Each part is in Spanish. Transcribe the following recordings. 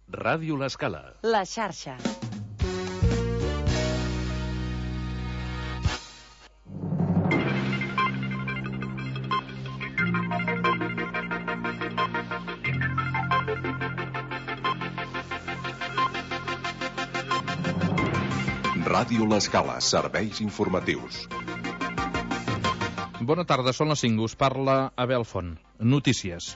Ràdio L'Escala. La xarxa. Ràdio L'Escala, serveis informatius. Bona tarda, són les 5, us parla Abel Font. Notícies.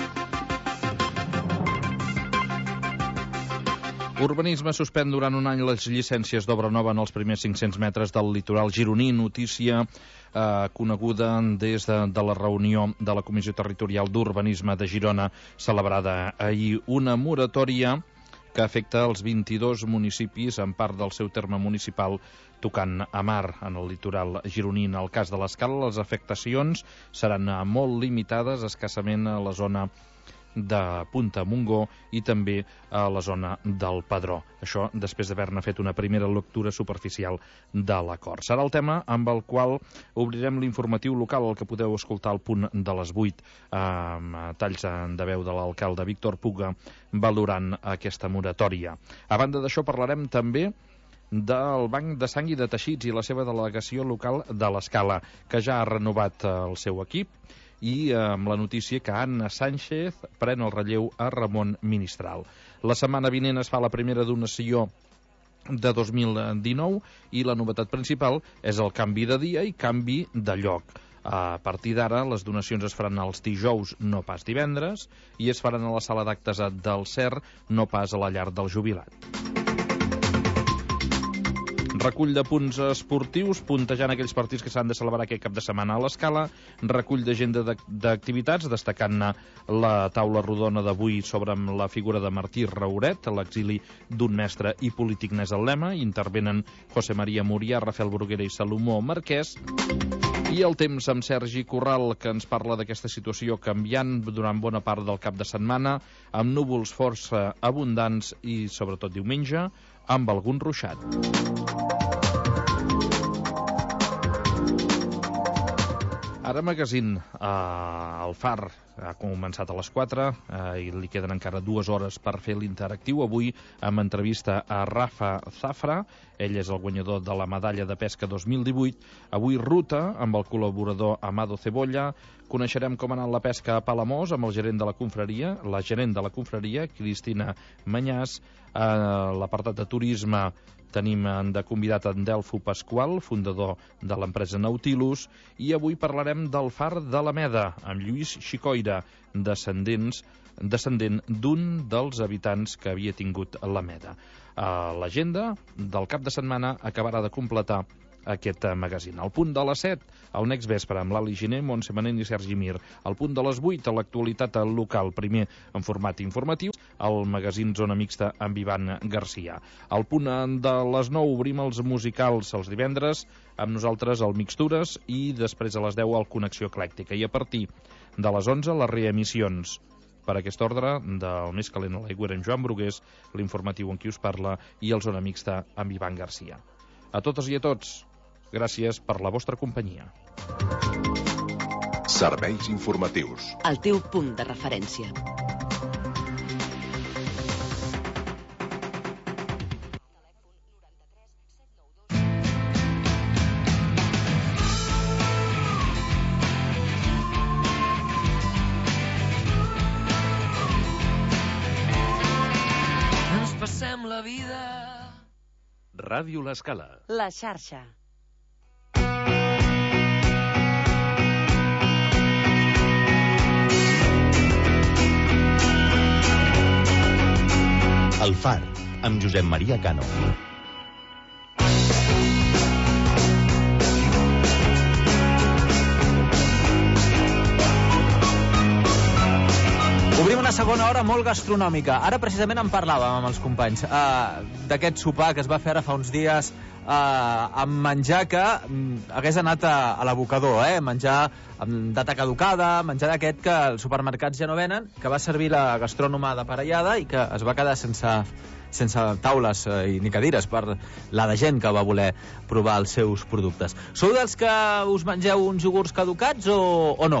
Urbanisme suspèn durant un any les llicències d'obra nova en els primers 500 metres del litoral gironí. Notícia coneguda des de la reunió de la Comissió Territorial d'Urbanisme de Girona, celebrada ahir. Una moratòria que afecta els 22 municipis en part del seu terme municipal tocant a mar en el litoral gironí. En el cas de l'Escala, les afectacions seran molt limitades, escassament a la zona de Punta Montgó i també a la zona del Pedró. Això després d'haver-ne fet una primera lectura superficial de l'acord. Serà el tema amb el qual obrirem l'informatiu local, el que podeu escoltar al punt de les 8, amb talls de veu de l'alcalde Víctor Puga valorant aquesta moratòria. A banda d'això parlarem també del Banc de Sang i de Teixits i la seva delegació local de l'Escala, que ja ha renovat el seu equip, i amb la notícia que Anna Sánchez pren el relleu a Ramon Ministral. La setmana vinent es fa la primera donació de 2019 i la novetat principal és el canvi de dia i canvi de lloc. A partir d'ara, les donacions es faran els dijous, no pas divendres, i es faran a la sala d'actes del CER, no pas a la llar del jubilat. Recull de punts esportius, puntejant aquells partits que s'han de celebrar aquest cap de setmana a l'Escala. Recull d'agenda d'activitats, destacant-ne la taula rodona d'avui sobre la figura de Martí Rauret, l'exili d'un mestre i polític n'és el lema. Intervenen José María Murià, Rafael Bruguera i Salomó Marquès. I el temps amb Sergi Corral, que ens parla d'aquesta situació canviant durant bona part del cap de setmana, amb núvols força abundants i, sobretot diumenge, amb algun ruixat. Ara magazín, el Far ha començat a les 4 i li queden encara 2 hores per fer l'interactiu. Avui amb entrevista a Rafa Zafra, ell és el guanyador de la medalla de pesca 2018. Avui ruta amb el col·laborador Amado Cebolla. Coneixerem com ha anat la pesca a Palamós amb el gerent de la confraria, Cristina Manyàs. A l'apartat de turisme tenim de convidat en Delfo Pasqual, fundador de l'empresa Nautilus, i avui parlarem del Far de la Meda, amb Lluís Xicoira, descendent d'un dels habitants que havia tingut la Meda. L'agenda del cap de setmana acabarà de completar aquest magazín. Al punt de les 7, al Next Vespre, amb l'Ali Giner, Montse Manent i Sergi Mir. Al punt de les 8, a l'actualitat local, primer en format informatiu, el magazín Zona Mixta amb Ivan Garcia. Al punt de les 9, obrim els musicals els divendres, amb nosaltres el Mixtures, i després a les 10 el Connexió Eclèctica. I a partir de les 11, les reemissions. Per aquest ordre, del més calent a l'aigüera en Joan Brugués, l'informatiu en qui us parla, i el Zona Mixta amb Ivan Garcia. A totes i a tots, gràcies per la vostra companyia. Serveis informatius. El teu punt de referència. Ens passem la vida. Ràdio L'Escala. La xarxa. El Far, amb Josep Maria Cano. Obrim una segona hora molt gastronòmica. Ara precisament en parlàvem amb els companys d'aquest sopar que es va fer ara fa uns dies amb menjar que hagués anat a l'abocador, menjar amb data caducada, menjar d'aquest que els supermercats ja no venen, que va servir la gastrònoma de Parellada i que es va quedar sense taules ni cadires per la de gent que va voler provar els seus productes. Sou dels que us mengeu uns iogurts caducats o no?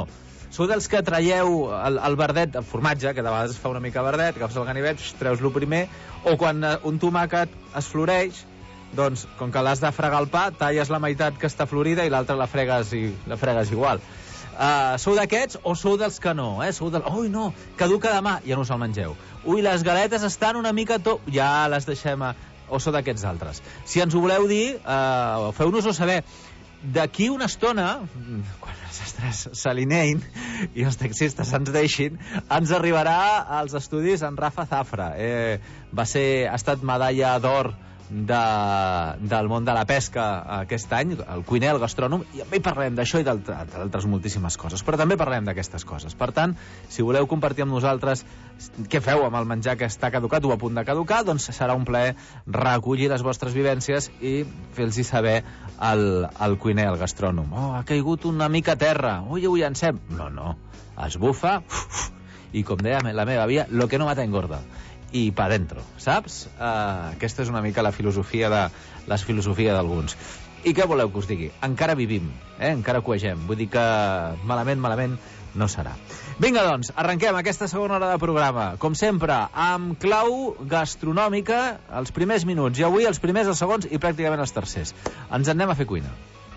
Sou dels que traieu el verdet, el formatge, que de vegades es fa una mica verdet, agafes el ganivet, treus-lo primer, o quan un tomàquet es floreix, doncs, com que l'has de fregar el pa, talles la meitat que està florida i l'altra la fregues igual. Sou d'aquests o sou dels que no? Sou del... Ui, no, caduca demà, ja no us el mengeu. Ui, les galetes estan una mica... Ja les deixem o sou d'aquests altres. Si ens ho voleu dir, feu-nos-ho saber. D'aquí una estona, quan els astres s'alineïn i els taxistes ens deixin, ens arribarà als estudis en Rafa Zafra. Ha estat medalla d'or del món de la pesca aquest any, el cuiner, el gastrònom, i també parlem d'això i d'altres moltíssimes coses, però també parlem d'aquestes coses. Per tant, si voleu compartir amb nosaltres què feu amb el menjar que està caducat o a punt de caducar, doncs serà un plaer recollir les vostres vivències i fer-los saber al cuiner, al gastrònom. Ha caigut una mica a terra, ui, llancem. No, es bufa, i com deia la meva àvia, lo que no mata engorda. I pa dentro, saps? Aquesta és una mica la filosofia d'alguns. I què voleu que us digui? Encara vivim, encara cuegem. Vull dir que malament no serà. Vinga, doncs, arrenquem aquesta segona hora de programa. Com sempre, amb clau gastronòmica, els primers minuts. I avui els primers, els segons i pràcticament els tercers. Ens en anem a fer cuina.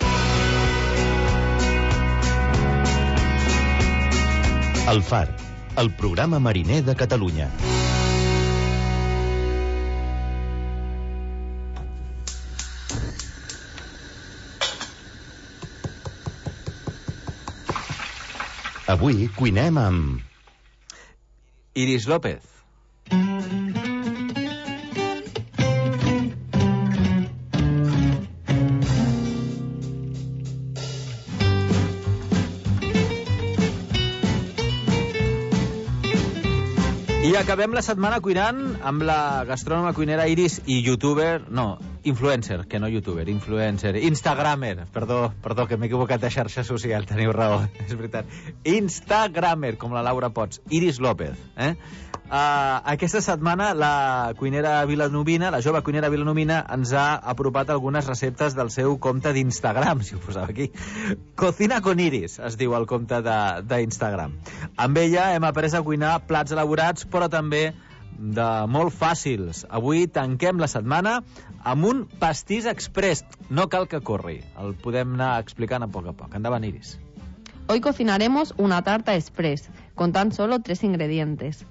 El Far, el programa mariner de Catalunya. Avui cuinem amb... Iris López. I acabem la setmana cuinant amb la gastrònoma cuinera Iris i influencer, que no youtuber, influencer, instagramer, perdó, que m'he equivocat de xarxa social, teniu raó, és veritat, instagramer, com la Laura Pots, Iris López, Aquesta setmana la cuinera vilanovina, la jove cuinera vilanovina, ens ha apropat algunes receptes del seu compte d'Instagram, si ho posava aquí. Cocina con Iris, es diu el compte d'Instagram. Amb ella hem après a cuinar plats elaborats, però també de molt fàcils. Avui tanquem la setmana amb un pastís express. No cal que corri, el podem anar explicant a poc. Endavant, Iris. Hoy cocinaremos una tarta express con tan solo 3 ingredientes.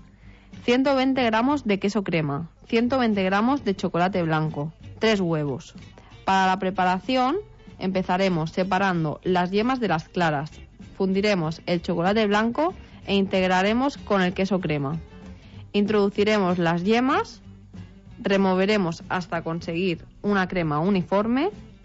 120 gramos de queso crema, 120 gramos de chocolate blanco, 3 huevos. Para la preparación empezaremos separando las yemas de las claras. Fundiremos el chocolate blanco e integraremos con el queso crema. Introduciremos las yemas, removeremos hasta conseguir una crema uniforme.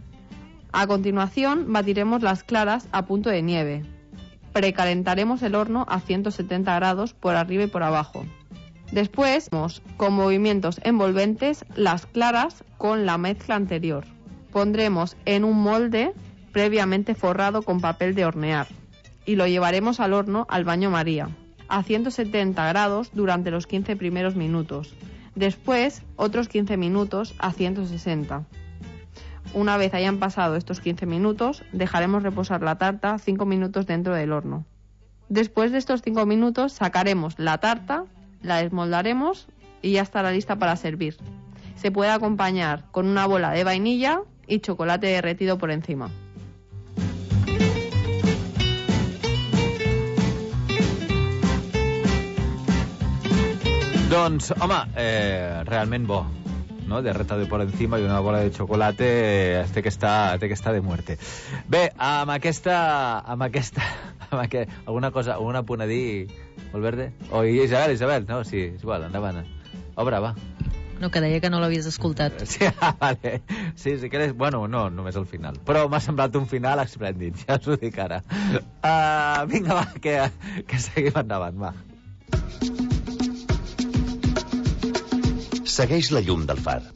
A continuación batiremos las claras a punto de nieve. Precalentaremos el horno a 170 grados por arriba y por abajo. Después, con movimientos envolventes, las claras con la mezcla anterior. Pondremos en un molde previamente forrado con papel de hornear y lo llevaremos al horno al baño María, a 170 grados durante los 15 primeros minutos. Después, otros 15 minutos a 160. Una vez hayan pasado estos 15 minutos, dejaremos reposar la tarta 5 minutos dentro del horno. Después de estos 5 minutos, sacaremos la tarta, la desmoldaremos y ya estará lista para servir. Se puede acompañar con una bola de vainilla y chocolate derretido por encima. Doncs, home, realment bo, ¿no? Derretado por encima y una bola de chocolate té que estar de muerte. Bé, amb aquesta alguna cosa, algun apunt a dir, Valverde? O Isabel, no? Sí, és igual, endavant. Obre, va. No, que deia que no l'havies escoltat. Sí, vale. Sí, que eres... Bueno, no, només al final. Però m'ha semblat un final esplèndid, ja us ho dic ara. Vinga, va, que seguim endavant, va. Segueix la llum del far.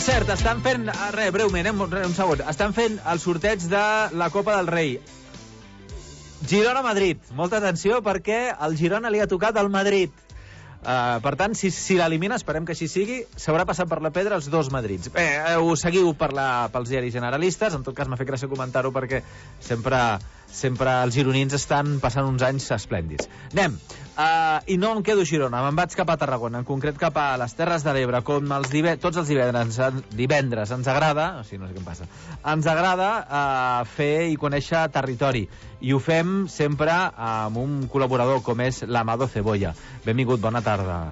cert, estan fent... breument, un segon. Estan fent el sorteig de la Copa del Rei. Girona-Madrid. Molta atenció perquè al Girona li ha tocat al Madrid. Per tant, si l'elimina, esperem que així sigui, s'haurà passat per la pedra els dos Madrids. Bé, ho seguiu pels diaris generalistes, en tot cas m'ha fet gràcia comentar-ho perquè sempre els gironins estan passant uns anys esplèndids. Anem, i no em quedo a Girona, me'n vaig cap a Tarragona, en concret cap a les Terres de l'Ebre, com tots els divendres ens agrada, o sigui, no sé què em passa, ens agrada fer i conèixer territori, i ho fem sempre amb un col·laborador com és l'Amado Cebolla. Benvingut, bona tarda.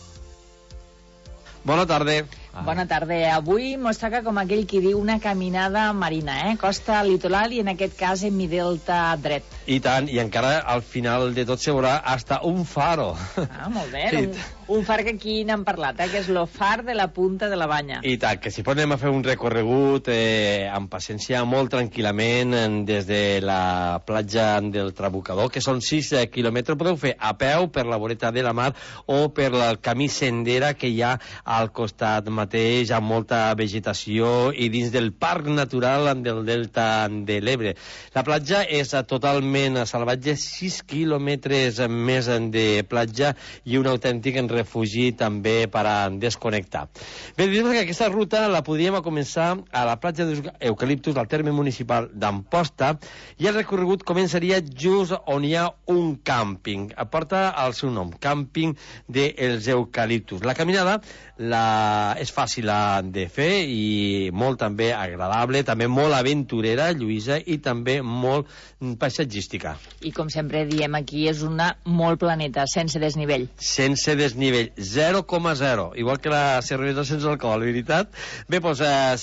Bona tarda. Bona tarda. Avui mos toca, com aquell qui diu, una caminada marina, costa litoral i en aquest cas en mi delta dret. I tant, i encara al final de tot se veurà hasta un faro. Ah, molt bé. Sí. Un far que aquí n'hem parlat, que és el far de la Punta de la Banya. I tant, que si podem fer un recorregut amb paciència, molt tranquil·lament, des de la platja del Trabucador, que són 6 quilòmetres, podeu fer a peu per la voreta de la mar o per el camí sendera que hi ha al costat mateix, amb molta vegetació i dins del parc natural del delta de l'Ebre. La platja és totalment salvatge, 6 quilòmetres més de platja i un autèntic refugi també per a desconnectar. Bé, dir-vos que aquesta ruta la podríem començar a la platja d'Eucaliptus, al terme municipal d'Amposta, i el recorregut començaria just on hi ha un càmping. Porta el seu nom, Càmping dels Eucaliptus. La caminada és fàcil de fer i molt també agradable, també molt aventurera, Lluïsa, i també molt paisatgística. I com sempre diem aquí, és una molt planeta, sense desnivell. Sense desnivell, 0,0, igual que la cervesa sense alcohol, veritat? Bé, doncs,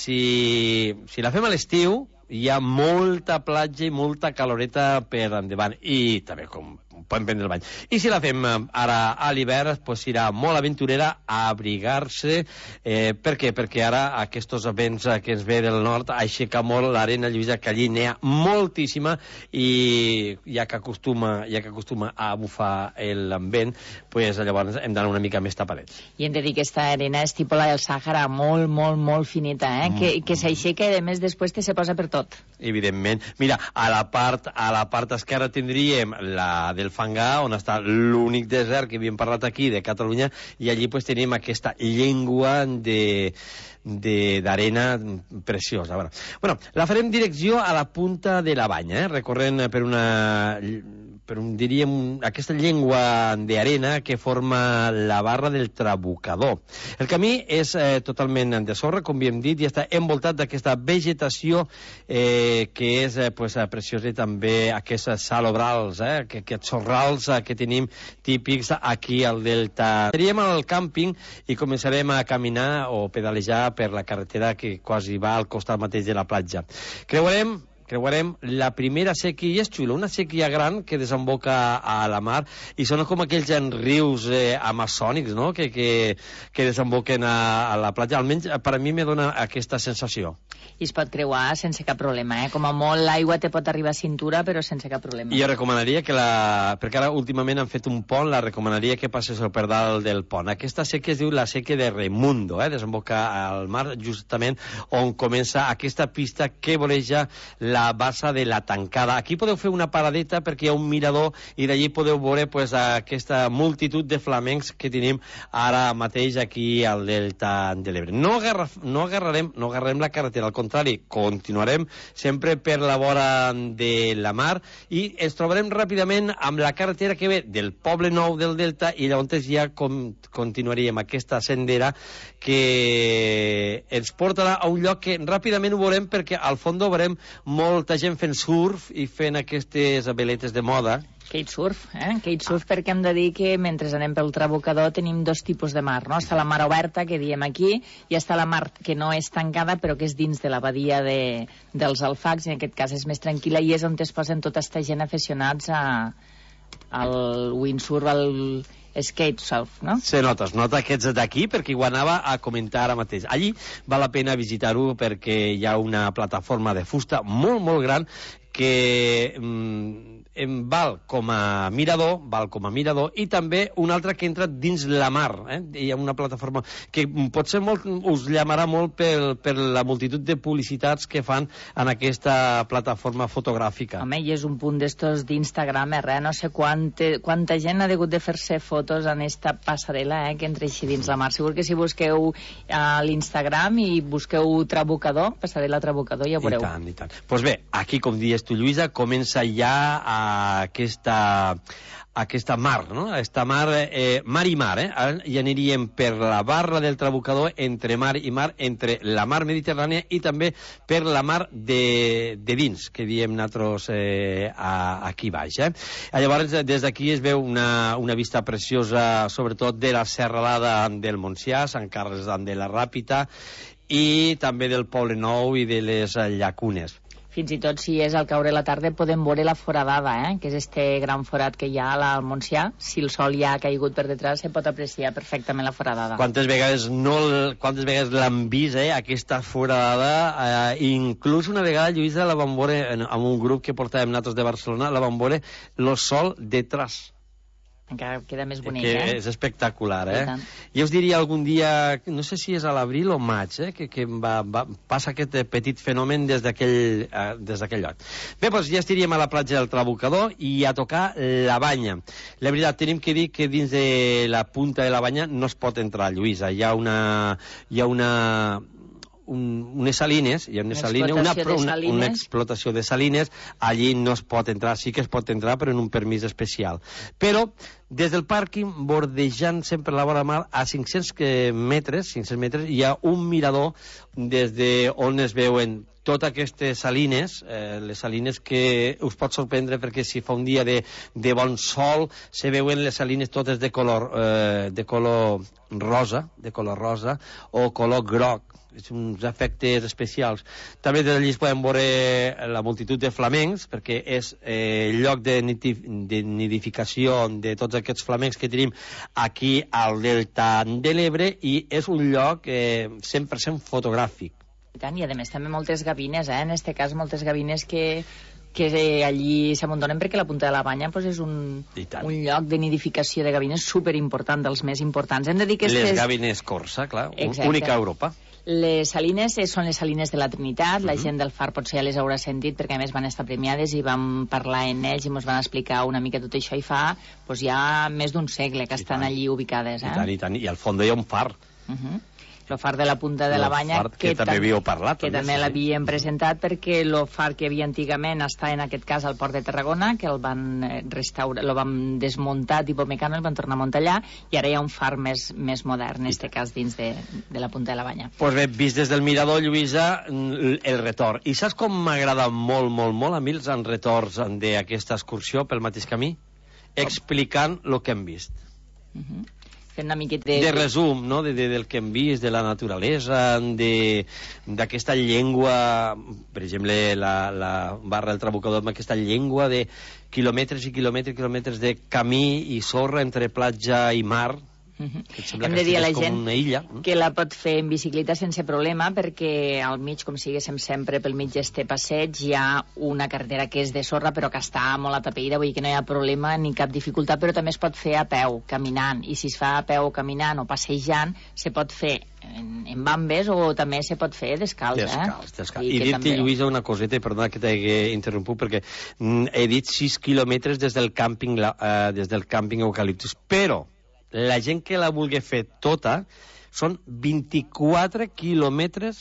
si la fem a l'estiu, hi ha molta platja i molta caloreta per endavant, i també com podem prendre el bany. I si la fem ara a l'hivern, doncs serà molt aventurera a abrigar-se. Per què? Perquè ara aquests vents que ens ve del nord aixeca molt l'arena, Lluïsa, que allí n'hi ha moltíssima, i ja que acostuma a bufar el vent, doncs llavors hem d'anar una mica més tapadets. I hem de dir que aquesta arena és tipus la del Sàhara, molt, molt, molt finita, que s'aixeca i a més després se posa per tot. Evidentment. Mira, a la part esquerra tindríem la del Fangar, on està l'únic desert que havíem parlat aquí de Catalunya, i allí pues tenim aquesta llengua d'arena preciosa. Bueno, la farem direcció a la Punta de la Banya, recorrent diríem, aquesta llengua d'arena que forma la barra del Trabucador. El camí és totalment de sorra, com havíem dit, i està envoltat d'aquesta vegetació que és preciosa, i també aquests salobrals, aquests sorrals que tenim típics aquí al delta. Seríem al càmping i començarem a caminar o pedalejar per la carretera que quasi va al costat mateix de la platja. Creuarem la primera sèquia, i és xulo, una sèquia gran que desemboca a la mar, i són com aquells rius amazònics, no?, que desemboquen a la platja. Almenys per a mi me dona aquesta sensació. I es pot creuar sense cap problema, Com a molt l'aigua te pot arribar a cintura, però sense cap problema. I jo recomanaria perquè ara últimament han fet un pont, la recomanaria que passés per dalt del pont. Aquesta sèquia es diu la sèquia de Raimundo, desemboca al mar, justament on comença aquesta pista que voreja la bassa de la Tancada. Aquí podeu fer una paradeta perquè hi ha un mirador, i d'allí podeu veure aquesta multitud de flamencs que tenim ara mateix aquí al delta de l'Ebre. No agarrarem la carretera, al contrari, continuarem sempre per la vora de la mar, i ens trobarem ràpidament amb la carretera que ve del Poble Nou del Delta, i llavors ja continuaríem aquesta sendera que ens portarà a un lloc que ràpidament ho veurem, perquè al fons veurem molta gent fent surf i fent aquestes veletes de moda. Kitesurf, Kitesurf, perquè hem de dir que mentre anem pel Trabucador tenim dos tipus de mar, no? Està la mar oberta, que diem aquí, i està la mar que no és tancada, però que és dins de la badia dels Alfacs, i en aquest cas és més tranquil·la, i és on es posen tota aquesta gent aficionats al windsurf, al skatesurf, no? Se nota aquests d'aquí, perquè ho anava a comentar ara mateix. Allí val la pena visitar-ho perquè hi ha una plataforma de fusta molt, molt gran que val com a mirador, i també un altre que entra dins la mar. Hi ha una plataforma que potser us llamarà molt per la multitud de publicitats que fan en aquesta plataforma fotogràfica. Home, i és un punt d'estos d'Instagram, no sé quanta gent ha hagut de fer-se fotos en esta passarel·la que entra així dins la mar. Segur que si busqueu a l'Instagram i busqueu Trabucador, passarel·la Trabucador, ja ho veureu. I tant. Doncs bé, aquí, com dius tu, Lluïsa, comença ja aquesta mar, no? Aquesta mar, mar i mar, Ara ja aniríem per la barra del Trabucador, entre mar i mar, entre la mar Mediterrània i també per la mar de dins, que diem nosaltres aquí baix. Llavors, des d'aquí es veu una vista preciosa, sobretot de la serralada del Montsià, Sant Carles de la Ràpita, i també del Poble Nou i de les llacunes. Fins i tot si és al caure la tarda podem veure la foradada, que és este gran forat que hi ha al Montsià. Si el sol ja ha caigut per detrás se pot apreciar perfectament la foradada. Quantes vegades l'han vist, aquesta foradada? Inclús una vegada, Lluïsa, la vam veure amb un grup que portàvem nosaltres de Barcelona, la vam veure el sol detrás. Encara queda més bonic, que és espectacular, Jo us diria algun dia, no sé si és a l'abril o maig, que passa aquest petit fenomen des d'aquell lloc. Bé, doncs ja estaríem a la platja del Trabucador i a tocar la banya. La veritat, tenim que dir que dins de la punta de la banya no es pot entrar, Lluïsa. Hi ha unes salines, una explotació de salines, allí no es pot entrar, sí que es pot entrar però en un permís especial. Però des del pàrquing, bordejant sempre la vora mar, a 500 metres hi ha un mirador des d'on es veuen totes aquestes salines, les salines que us pot sorprendre perquè si fa un dia de bon sol se veuen les salines totes de color rosa o color groc, uns efectes especials. També des d'allí es poden veure la multitud de flamencs, perquè és lloc de nidificació de tots aquests flamencs que tenim aquí al Delta de l'Ebre, i és un lloc 100% fotogràfic. I a més també moltes gavines, en este cas moltes gavines que allí s'amundonen perquè la punta de la banya és un lloc de nidificació de gavines superimportant, dels més importants. Hem de dir que les gavines corsa, clar, única a Europa. Les salines són les salines de la Trinitat, la gent del Far potser ja les haurà sentit perquè a més van estar premiades i vam parlar en ells i ens van explicar una mica tot això, i fa ja més d'un segle que estan allí ubicades. I tant, i al fons hi ha un far. El far de la punta de la banya, que també havíeu parlat. Que també l'havíem presentat, perquè el far que hi havia antigament està en aquest cas al port de Tarragona, que el van restaurar, el van desmuntar tipus mecano, el van tornar a muntar allà, i ara hi ha un far més modern, en aquest cas dins de la punta de la banya. Doncs bé, vist des del mirador, Lluïsa, el retorn. I saps com m'agrada molt, molt, molt a mi els retorns d'aquesta excursió pel mateix camí? Explicant el que hem vist. Fent una miqueta de resum, no? Del que hem vist, de la naturalesa, d'aquesta llengua, per exemple, la barra del Trabucador, amb aquesta llengua de quilòmetres i quilòmetres de camí i sorra entre platja i mar. Hem de dir a la gent que la pot fer en bicicleta sense problema, perquè al mig, com siguéssim sempre pel mig d'este passeig, hi ha una carretera que és de sorra però que està molt atapeïda, vull dir que no hi ha problema ni cap dificultat, però també es pot fer a peu, caminant, i si es fa a peu caminant o passejant, se pot fer en bambes o també se pot fer descalç. Descalç. I dir-te, Lluïsa, una coseta, perdona que t'hagi interromput, perquè he dit 6 quilòmetres des del càmping Eucaliptus, però la gent que la vulgui fer tota són 24 quilòmetres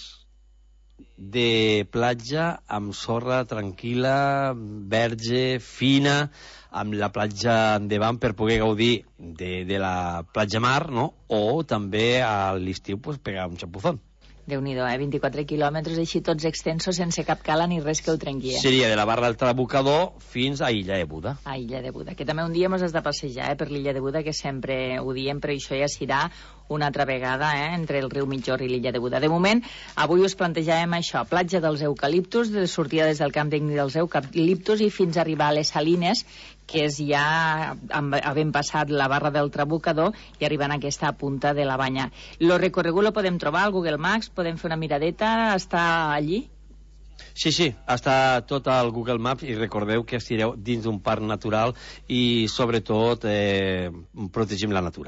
de platja amb sorra tranquil·la, verge, fina, amb la platja endavant per poder gaudir de la platja mar, no? O també a l'estiu pegar un xapuzón. Déu-n'hi-do, 24 quilòmetres així tots extensos sense cap cala ni res que ho trenqui. Seria de la barra del Trabucador fins a Illa de Buda. A Illa de Buda, que també un dia ens has de passejar per l'Illa de Buda, que sempre ho diem, però això ja serà una altra vegada entre el riu Mitjorn i l'Illa de Buda. De moment, avui us plantejàvem això, platja dels Eucaliptus, de sortida des del càmping dels Eucaliptus i fins a arribar a les Salines, que és ja havent passat la barra del Trabucador i arribant a aquesta punta de la banya. Lo recorregut lo podem trobar al Google Maps, podem fer una miradeta, està allí? Sí, està tot al Google Maps i recordeu que estireu dins d'un parc natural i, sobretot, protegim la natura.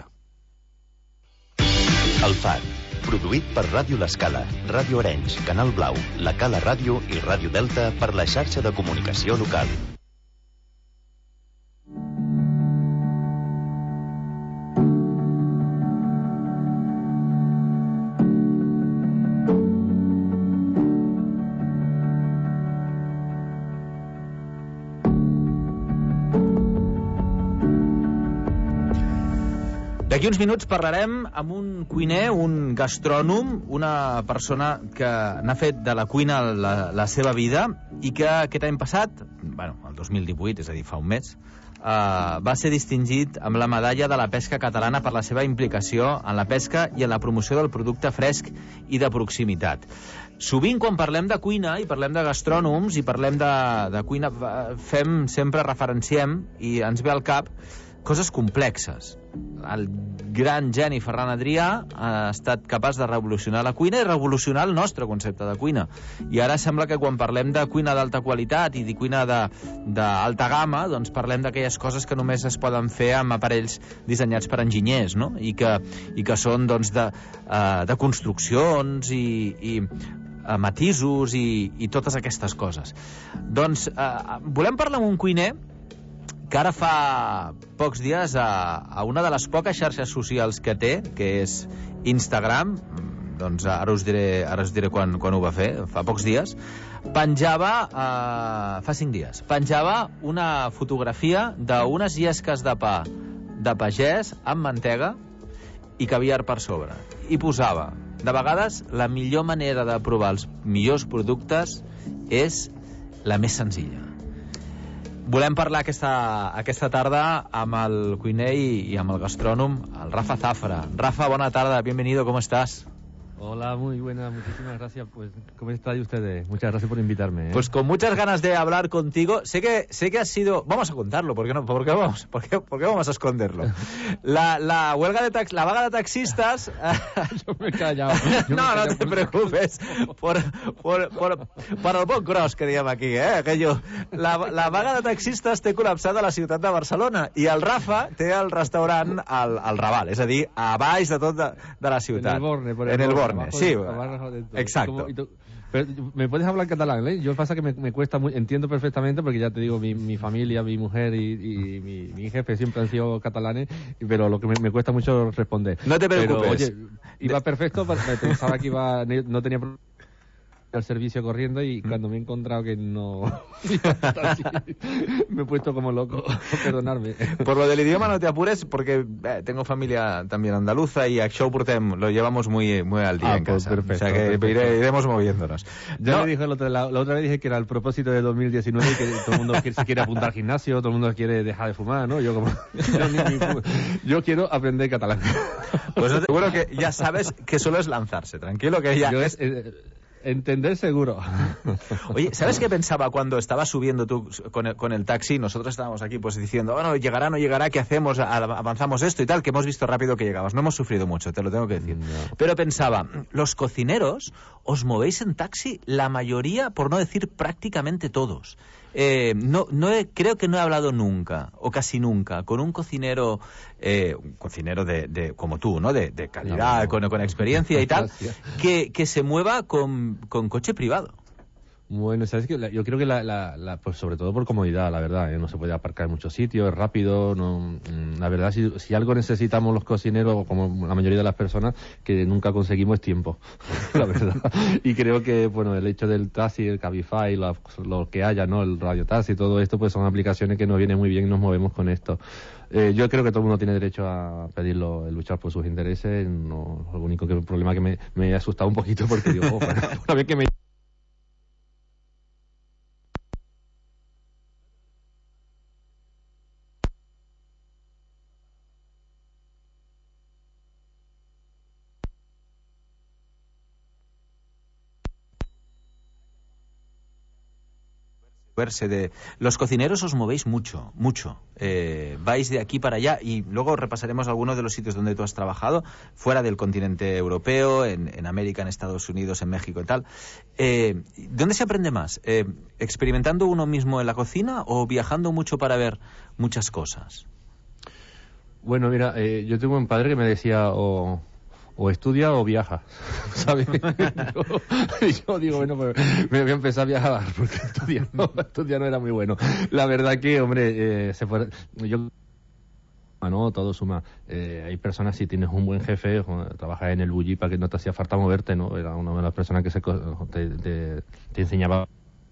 El Far, produït per Ràdio L'Escala, Ràdio Arenys, Canal Blau, La Cala Ràdio i Ràdio Delta per la xarxa de comunicació local. D'aquí uns minuts parlarem amb un cuiner, un gastrònom, una persona que n'ha fet de la cuina la seva vida i que aquest any passat, el 2018, és a dir, fa un mes, va ser distingit amb la medalla de la pesca catalana per la seva implicació en la pesca i en la promoció del producte fresc i de proximitat. Sovint, quan parlem de cuina i parlem de gastrònoms i parlem de cuina, referenciem i ens ve al cap coses complexes. El gran geni Ferran Adrià ha estat capaç de revolucionar la cuina i revolucionar el nostre concepte de cuina. I ara sembla que quan parlem de cuina d'alta qualitat i de cuina d'alta gamma, doncs parlem d'aquelles coses que només es poden fer amb aparells dissenyats per enginyers, no? I que són doncs, de construccions i matisos i totes aquestes coses. Doncs volem parlar amb un cuiner que ara fa pocs dies a una de les poques xarxes socials que té, que és Instagram, doncs ara us diré quan ho va fer, fa pocs dies, fa 5 dies, penjava una fotografia d'unes llesques de pa de pagès amb mantega i caviar per sobre. I posava, de vegades, la millor manera de provar els millors productes és la més senzilla. Volem parlar aquesta tarda amb el cuiner i amb el gastrònom, el Rafa Zafra. Rafa, bona tarda, bienvenido, ¿cómo estás? Hola, muy buena, muchísimas gracias. Pues, ¿cómo estáis ustedes? Muchas gracias por invitarme. Pues con muchas ganas de hablar contigo. Sé que has sido... Vamos a contarlo, ¿por qué no? ¿Por qué vamos a esconderlo? La vaga de taxistas... Yo me he callado. No te preocupes. Por el bon gros que diem aquí, Aquello. La vaga de taxistes té col·lapsada a la ciutat de Barcelona i el Rafa té el restaurant al Raval, és a dir, a baix de tot de la ciutat. En el Borne. Sí, exacto. Pero me puedes hablar en catalán, ¿eh? Yo pasa que me cuesta entiendo perfectamente porque ya te digo, mi familia, mi mujer y mi jefe siempre han sido catalanes, pero lo que me cuesta mucho responder. No te preocupes. Pero, oye, iba perfecto, pensaba que no tenía problema al servicio corriendo y cuando me he encontrado que no me he puesto como loco, perdonarme. Por lo del idioma no te apures porque tengo familia también andaluza y això lo llevamos muy al día en casa. Perfecto, o sea que iremos moviéndonos. Ya me dijo la otra vez dije que era el propósito de 2019 y que todo el mundo se quiere apuntar al gimnasio, todo el mundo quiere dejar de fumar, ¿no? Yo quiero aprender catalán. Pues seguro que ya sabes que solo es lanzarse, tranquilo que ya entender seguro. Oye, ¿sabes qué pensaba cuando estabas subiendo tú con el taxi? Nosotros estábamos aquí pues diciendo, bueno, llegará, no llegará, ¿qué hacemos? Avanzamos esto y tal, que hemos visto rápido que llegabas. No hemos sufrido mucho, te lo tengo que decir. No. Pero pensaba, los cocineros os movéis en taxi la mayoría, por no decir prácticamente todos. Creo que no he hablado nunca, o casi nunca, con un cocinero de como tú, ¿no? De calidad, con experiencia y tal, que se mueva con coche privado. Bueno, sabes que yo creo que pues sobre todo por comodidad, la verdad, no se puede aparcar en muchos sitios, es rápido, no, la verdad, si algo necesitamos los cocineros, como la mayoría de las personas, que nunca conseguimos es tiempo, la verdad. Y creo que, bueno, el hecho del taxi, el Cabify, lo que haya, ¿no? El radiotaxi, todo esto, pues son aplicaciones que nos vienen muy bien y nos movemos con esto. Yo creo que todo el mundo tiene derecho a pedirlo, luchar por sus intereses, no, lo único problema que me ha asustado un poquito porque digo, una vez que me... Los cocineros os movéis mucho. Vais de aquí para allá y luego repasaremos algunos de los sitios donde tú has trabajado, fuera del continente europeo, en América, en Estados Unidos, en México y tal. ¿Dónde se aprende más? ¿Experimentando uno mismo en la cocina o viajando mucho para ver muchas cosas? Bueno, mira, yo tengo un padre que me decía o estudia o viaja, ¿sabes? Yo digo, bueno, pues me voy a empezar a viajar porque estudiar no era muy bueno. La verdad que, hombre, ¿no? Todo suma. Hay personas, si tienes un buen jefe, trabajas en el bulli para que no te hacía falta moverte, ¿no? Era una de las personas que te enseñaba,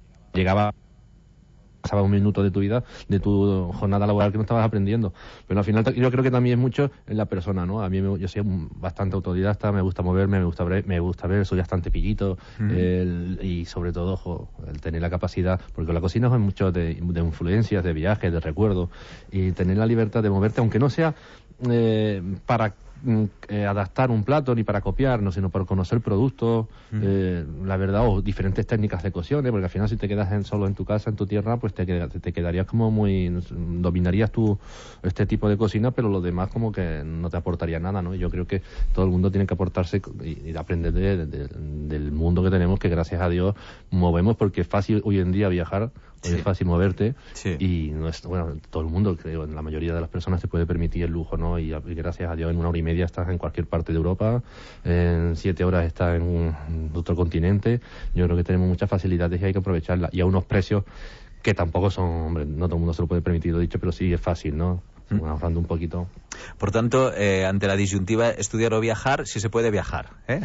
pasaba un minuto de tu vida, de tu jornada laboral que no estabas aprendiendo. Pero al final yo creo que también es mucho en la persona, ¿no? A mí yo soy bastante autodidacta, me gusta moverme, me gusta ver, soy bastante pillito, y sobre todo el tener la capacidad, porque la cocina es mucho de influencias, de viajes, de recuerdos, y tener la libertad de moverte, aunque no sea para adaptar un plato ni para copiar, no, sino para conocer productos, la verdad, o diferentes técnicas de cocción, porque al final si te quedas solo en tu casa, en tu tierra, pues te quedarías como dominarías tú este tipo de cocina, pero lo demás como que no te aportaría nada, ¿no? Yo creo que todo el mundo tiene que aportarse y aprender del mundo que tenemos, que gracias a Dios movemos, porque es fácil hoy en día viajar, es fácil moverte, y no es, bueno, todo el mundo, creo, la mayoría de las personas se puede permitir el lujo, ¿no? Y gracias a Dios en 1 hora y media estás en cualquier parte de Europa, en 7 horas estás en otro continente. Yo creo que tenemos muchas facilidades y hay que aprovecharlas, y a unos precios que tampoco son, hombre, no todo el mundo se lo puede permitir, lo dicho, pero sí es fácil, ¿no? Ahorrando un poquito. Por tanto, ante la disyuntiva estudiar o viajar, si se puede viajar, ¿eh?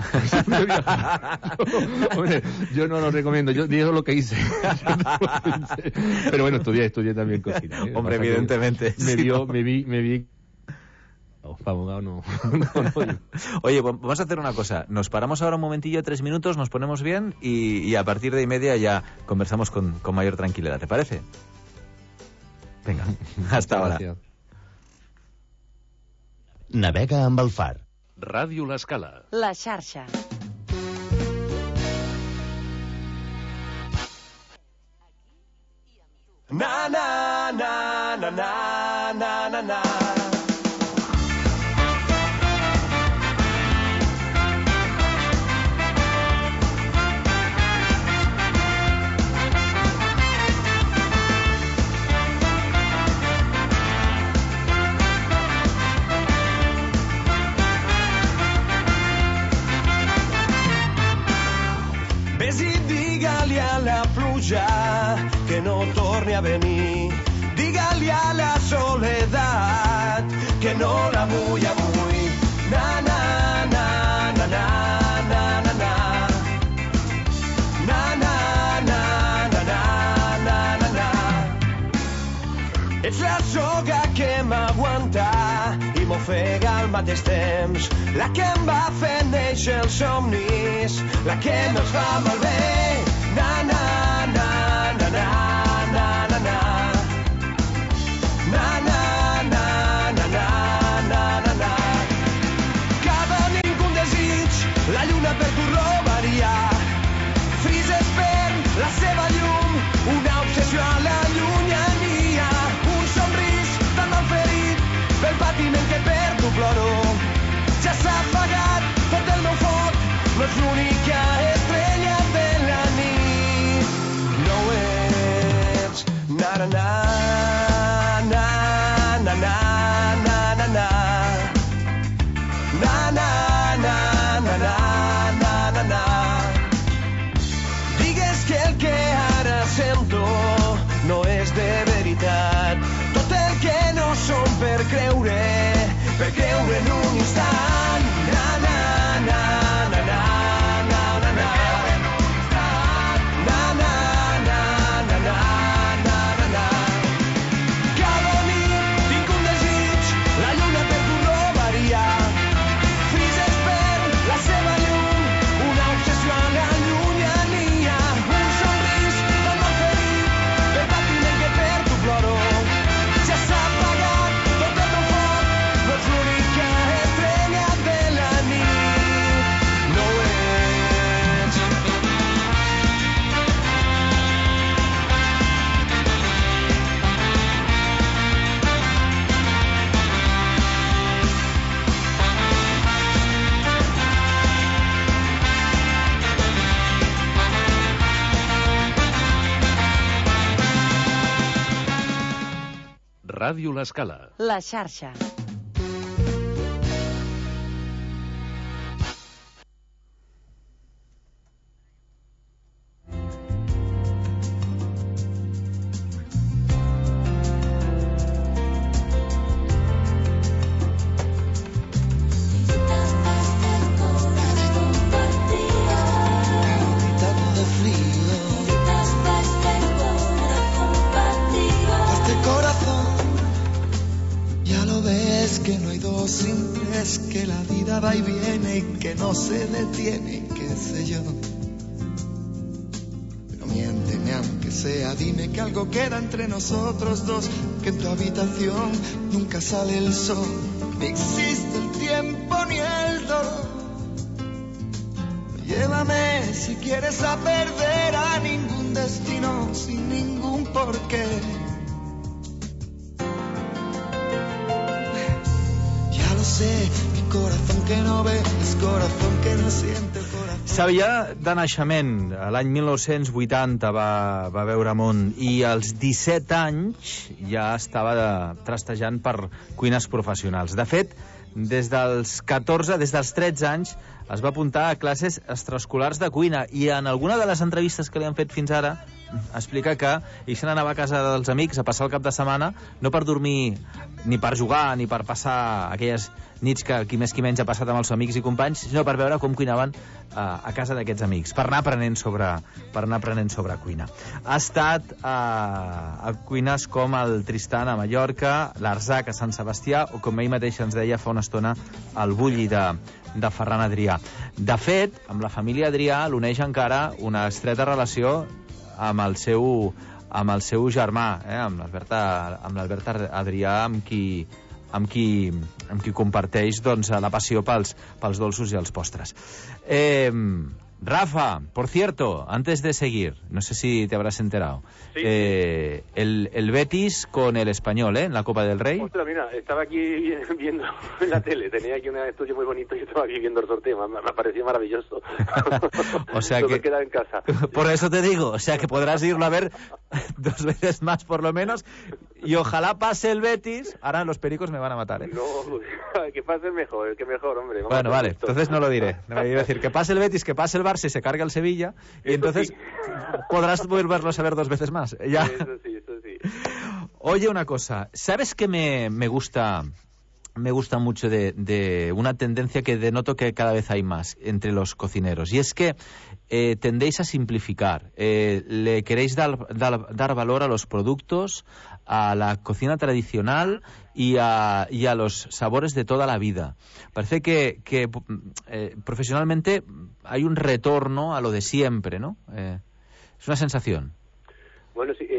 Hombre, yo no lo recomiendo, yo digo lo que hice. Pero bueno, estudié también cocina, ¿eh? Hombre, evidentemente. Me vi abogado no. Oye, vamos a hacer una cosa. Nos paramos ahora un momentillo, 3 minutos, nos ponemos bien y a partir de 1:30 ya conversamos con mayor tranquilidad. ¿Te parece? Venga, hasta ahora. Navega amb el far. Ràdio L'Escala. La xarxa. Na na na na na na na na. Vés i digue-li a la pluja que no torni a venir. Digue-li a la soledat que no la vull avui. Na na na na na na na na. Na na na na na na na na. Ets la soga que m'aguanta i m'ofega al mateix temps, la que em va fer néixer els somnis, la que me'ls fa malbé. Na na na na na na na na. Na na na na na na na na. Cada nit un desig, la lluna per tu robaria. Frises per la seva llum, una obsessió a la llunyania. Un somrís tan mal ferit pel patiment que per tu ploro. Ja s'ha apagat tot el meu foc, no ets l'única estrella de la nit. No ho ets. Na na na na na na na na na. Na na na na na na na na. Digues que el que ara sento no és de veritat. Tot el que no som per creure en un instant. Na na na na na na na na. Na na na na na na na na. Cada nit tinc un desig, la lluna per tu robaria. Frises per la seva llum, una obsessió a la llunyania. Un somrís tan mal ferit pel patiment que per tu ploro. Ja s'ha apagat tot el meu foc, no ets l'única Ràdio L'Escala. La xarxa. Que la vida va y viene y que no se detiene, qué sé yo. Pero miénteme aunque sea, dime que algo queda entre nosotros dos, que en tu habitación nunca sale el sol, ni existe el tiempo ni el dolor. Llévame si quieres a perder a ningún destino sin ningún porqué. Mi corazón que no ve és corazón que no siente. Sabià de naixement, l'any 1980 va veure món, i als 17 anys ja estava trastejant per cuines professionals. De fet, des dels 13 anys es va apuntar a classes extraescolars de cuina, i en alguna de les entrevistes que li han fet fins ara explica que ell se n'anava a casa dels amics a passar el cap de setmana, no per dormir ni per jugar ni per passar aquelles nits que qui més qui menys ha passat amb els amics i companys, sinó per veure com cuinaven a casa d'aquests amics, per anar aprenent sobre cuina. Ha estat a cuines com el Tristan a Mallorca, l'Arzac a Sant Sebastià, o com ell mateix ens deia fa una estona, el Bulli de Ferran Adrià. De fet, amb la família Adrià l'uneix encara una estreta relació amb el seu germà, amb l'Albert Adrià, amb qui comparteix la passió pels dolços i els postres. Rafa, por cierto, antes de seguir, no sé si te habrás enterado, sí. El Betis con el Español, en la Copa del Rey. Ostras, mira, estaba aquí viendo en la tele, tenía aquí un estudio muy bonito y estaba aquí viendo el sorteo, me pareció maravilloso. O sea que queda en casa. Por eso te digo, o sea que podrás irlo a ver 2 veces más por lo menos, y ojalá pase el Betis. Ahora los pericos me van a matar, No, que pase el que mejor, hombre. Bueno, vale, entonces no lo diré. No voy a decir que pase el Betis, que pase el Barça y se carga el Sevilla, y entonces podrás volverlos a ver 2 veces más. Ya. Eso sí. Oye, una cosa, ¿sabes qué me gusta mucho de una tendencia que denoto que cada vez hay más entre los cocineros? Y es que tendéis a simplificar, le queréis dar valor a los productos, a la cocina tradicional y a los sabores de toda la vida. Parece que profesionalmente hay un retorno a lo de siempre, ¿no? Es una sensación. Bueno, sí,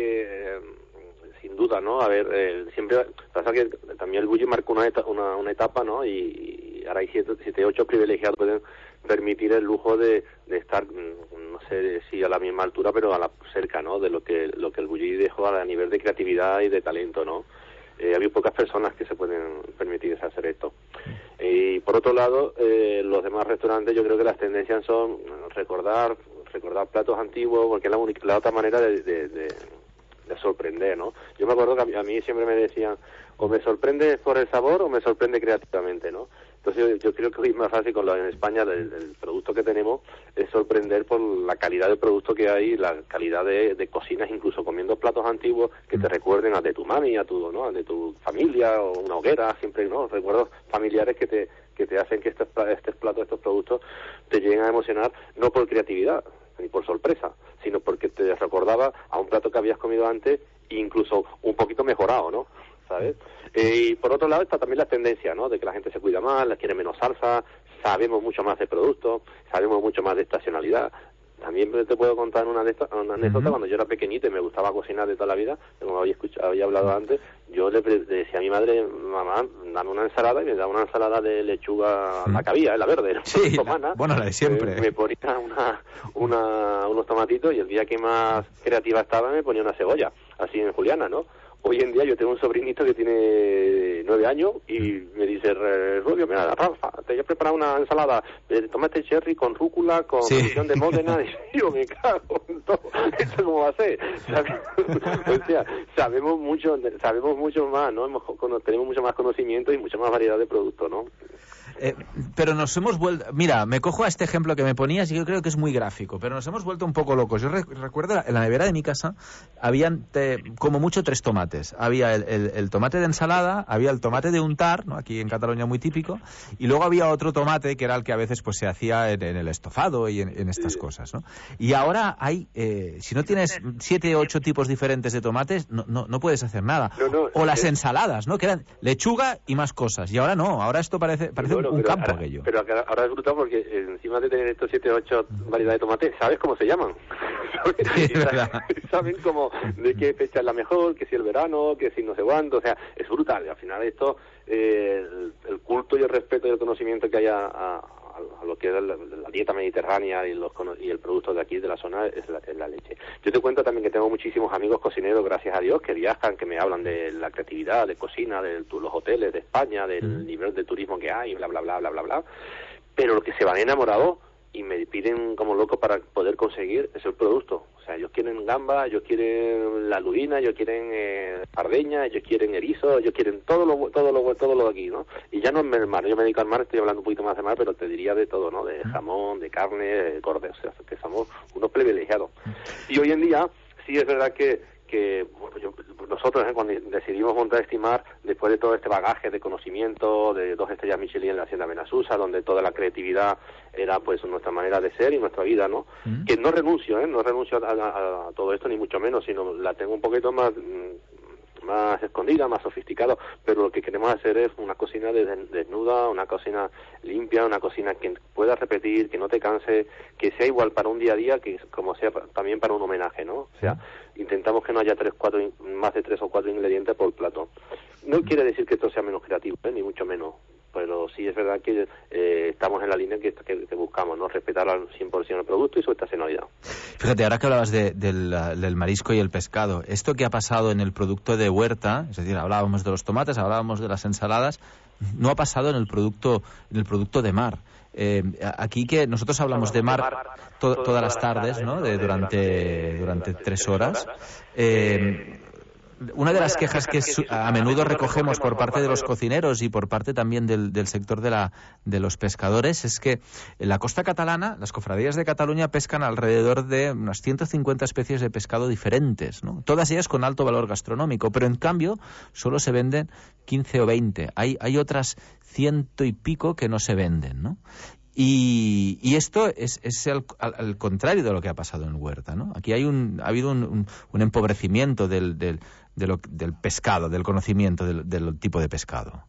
sin duda, ¿no? A ver, siempre pasa que también el Bulli marcó una etapa, ¿no? Y ahora hay 7, 8 privilegiados pueden permitir el lujo de estar, no sé si a la misma altura, pero cerca, ¿no? De lo que el Bulli dejó a nivel de creatividad y de talento, ¿no? Hay pocas personas que se pueden permitir hacer esto. Y por otro lado, los demás restaurantes, yo creo que las tendencias son recordar platos antiguos, porque es la otra manera de sorprender, ¿no? Yo me acuerdo que a mí siempre me decían, o me sorprende por el sabor o me sorprende creativamente, ¿no? Entonces yo creo que hoy es más fácil en España el producto que tenemos es sorprender por la calidad de producto que hay, la calidad de cocinas, incluso comiendo platos antiguos que te recuerden a de tu mami, a de tu familia, o una hoguera, siempre, ¿no? Recuerdos familiares que te hacen que estos platos, estos productos te lleguen a emocionar, no por creatividad ni por sorpresa, sino porque te recordaba a un plato que habías comido antes, incluso un poquito mejorado, ¿no? ¿Sabes? Y por otro lado está también la tendencia, ¿no? De que la gente se cuida más, quiere menos salsa, sabemos mucho más de productos, sabemos mucho más de estacionalidad. También te puedo contar una anécdota. Cuando yo era pequeñito y me gustaba cocinar de toda la vida, como había hablado antes, yo le decía a mi madre, mamá, dame una ensalada, y me daba una ensalada de lechuga, la que había, la verde, sí, la de siempre. Me ponía unos tomatitos, y el día que más creativa estaba me ponía una cebolla, así en juliana, ¿no? hoy en día yo tengo un sobrinito que tiene 9 años y me dice, Rubio, mira, Rafa, te voy a preparar una ensalada de tomate cherry con rúcula, con reducción de Módena. Y yo me cago en todo. ¿Esto cómo va a ser? O sea, sabemos mucho más, ¿no? Tenemos mucho más conocimiento y mucha más variedad de productos, ¿no? Pero nos hemos vuelto... Mira, me cojo a este ejemplo que me ponías y yo creo que es muy gráfico, pero nos hemos vuelto un poco locos. Yo recuerdo, en la nevera de mi casa habían como mucho 3 tomates. Había el tomate de ensalada, había el tomate de untar, ¿no? Aquí en Cataluña muy típico, y luego había otro tomate que era el que a veces pues se hacía en el estofado y en estas cosas, ¿no? Y ahora hay... si no tienes 7 o 8 tipos diferentes de tomates, no puedes hacer nada. O las ensaladas, ¿no? Que eran lechuga y más cosas. Y ahora no, ahora esto parece un campo aquello. Pero ahora es brutal porque encima de tener estos 7 o 8 variedades de tomate, ¿sabes cómo se llaman? Saben cómo, de qué fecha es la mejor, que si el verano, que si no sé cuánto, o sea, es brutal. Al final esto, el culto y el respeto y el conocimiento que hay a lo que es la dieta mediterránea y el producto de aquí, de la zona, es la leche. Yo te cuento también que tengo muchísimos amigos cocineros, gracias a Dios, que viajan, que me hablan de la creatividad, de cocina, de los hoteles de España, del nivel de turismo que hay, bla, bla, bla, bla, bla, bla. Pero lo que se van enamorados y me piden como loco para poder conseguir es el producto. O sea, ellos quieren gamba, ellos quieren la lubina, ellos quieren sardeña, ellos quieren erizo, ellos quieren todo lo de aquí, ¿no? Y ya no es el mar, yo me dedico al mar, estoy hablando un poquito más de mar, pero te diría de todo, ¿no? De jamón, de carne, de cordero, o sea, que somos unos privilegiados. Y hoy en día sí es verdad que bueno, nosotros cuando decidimos montar Estimar, después de todo este bagaje de conocimiento, de 2 estrellas Michelin en la Hacienda Benasusa, donde toda la creatividad era pues nuestra manera de ser y nuestra vida, ¿no? Que no renuncio a todo esto, ni mucho menos, sino la tengo un poquito más escondida, más sofisticado, pero lo que queremos hacer es una cocina desnuda, una cocina limpia, una cocina que puedas repetir, que no te canse, que sea igual para un día a día, que como sea también para un homenaje, ¿no? O sea, intentamos que no haya más de 3 o 4 ingredientes por plato. No quiere decir que esto sea menos creativo, ni mucho menos, pero sí es verdad que estamos en la línea que buscamos, ¿no? Respetar al 100% el producto y su estacionalidad. Fíjate, ahora que hablabas del marisco y el pescado, esto que ha pasado en el producto de huerta, es decir, hablábamos de los tomates, hablábamos de las ensaladas, no ha pasado en el producto de mar. Aquí que nosotros hablamos de mar todas las tardes, ¿no? Durante 3 horas. Una de las quejas que a menudo recogemos por parte de los cocineros y por parte también del sector de los pescadores es que en la costa catalana, las cofradías de Cataluña pescan alrededor de unas 150 especies de pescado diferentes, ¿no? Todas ellas con alto valor gastronómico, pero en cambio solo se venden 15 o 20. Hay otras 100 y pico que no se venden, ¿no? Y esto es al contrario de lo que ha pasado en Huerta, ¿no? Aquí ha habido un empobrecimiento del pescado, del conocimiento del tipo de pescado.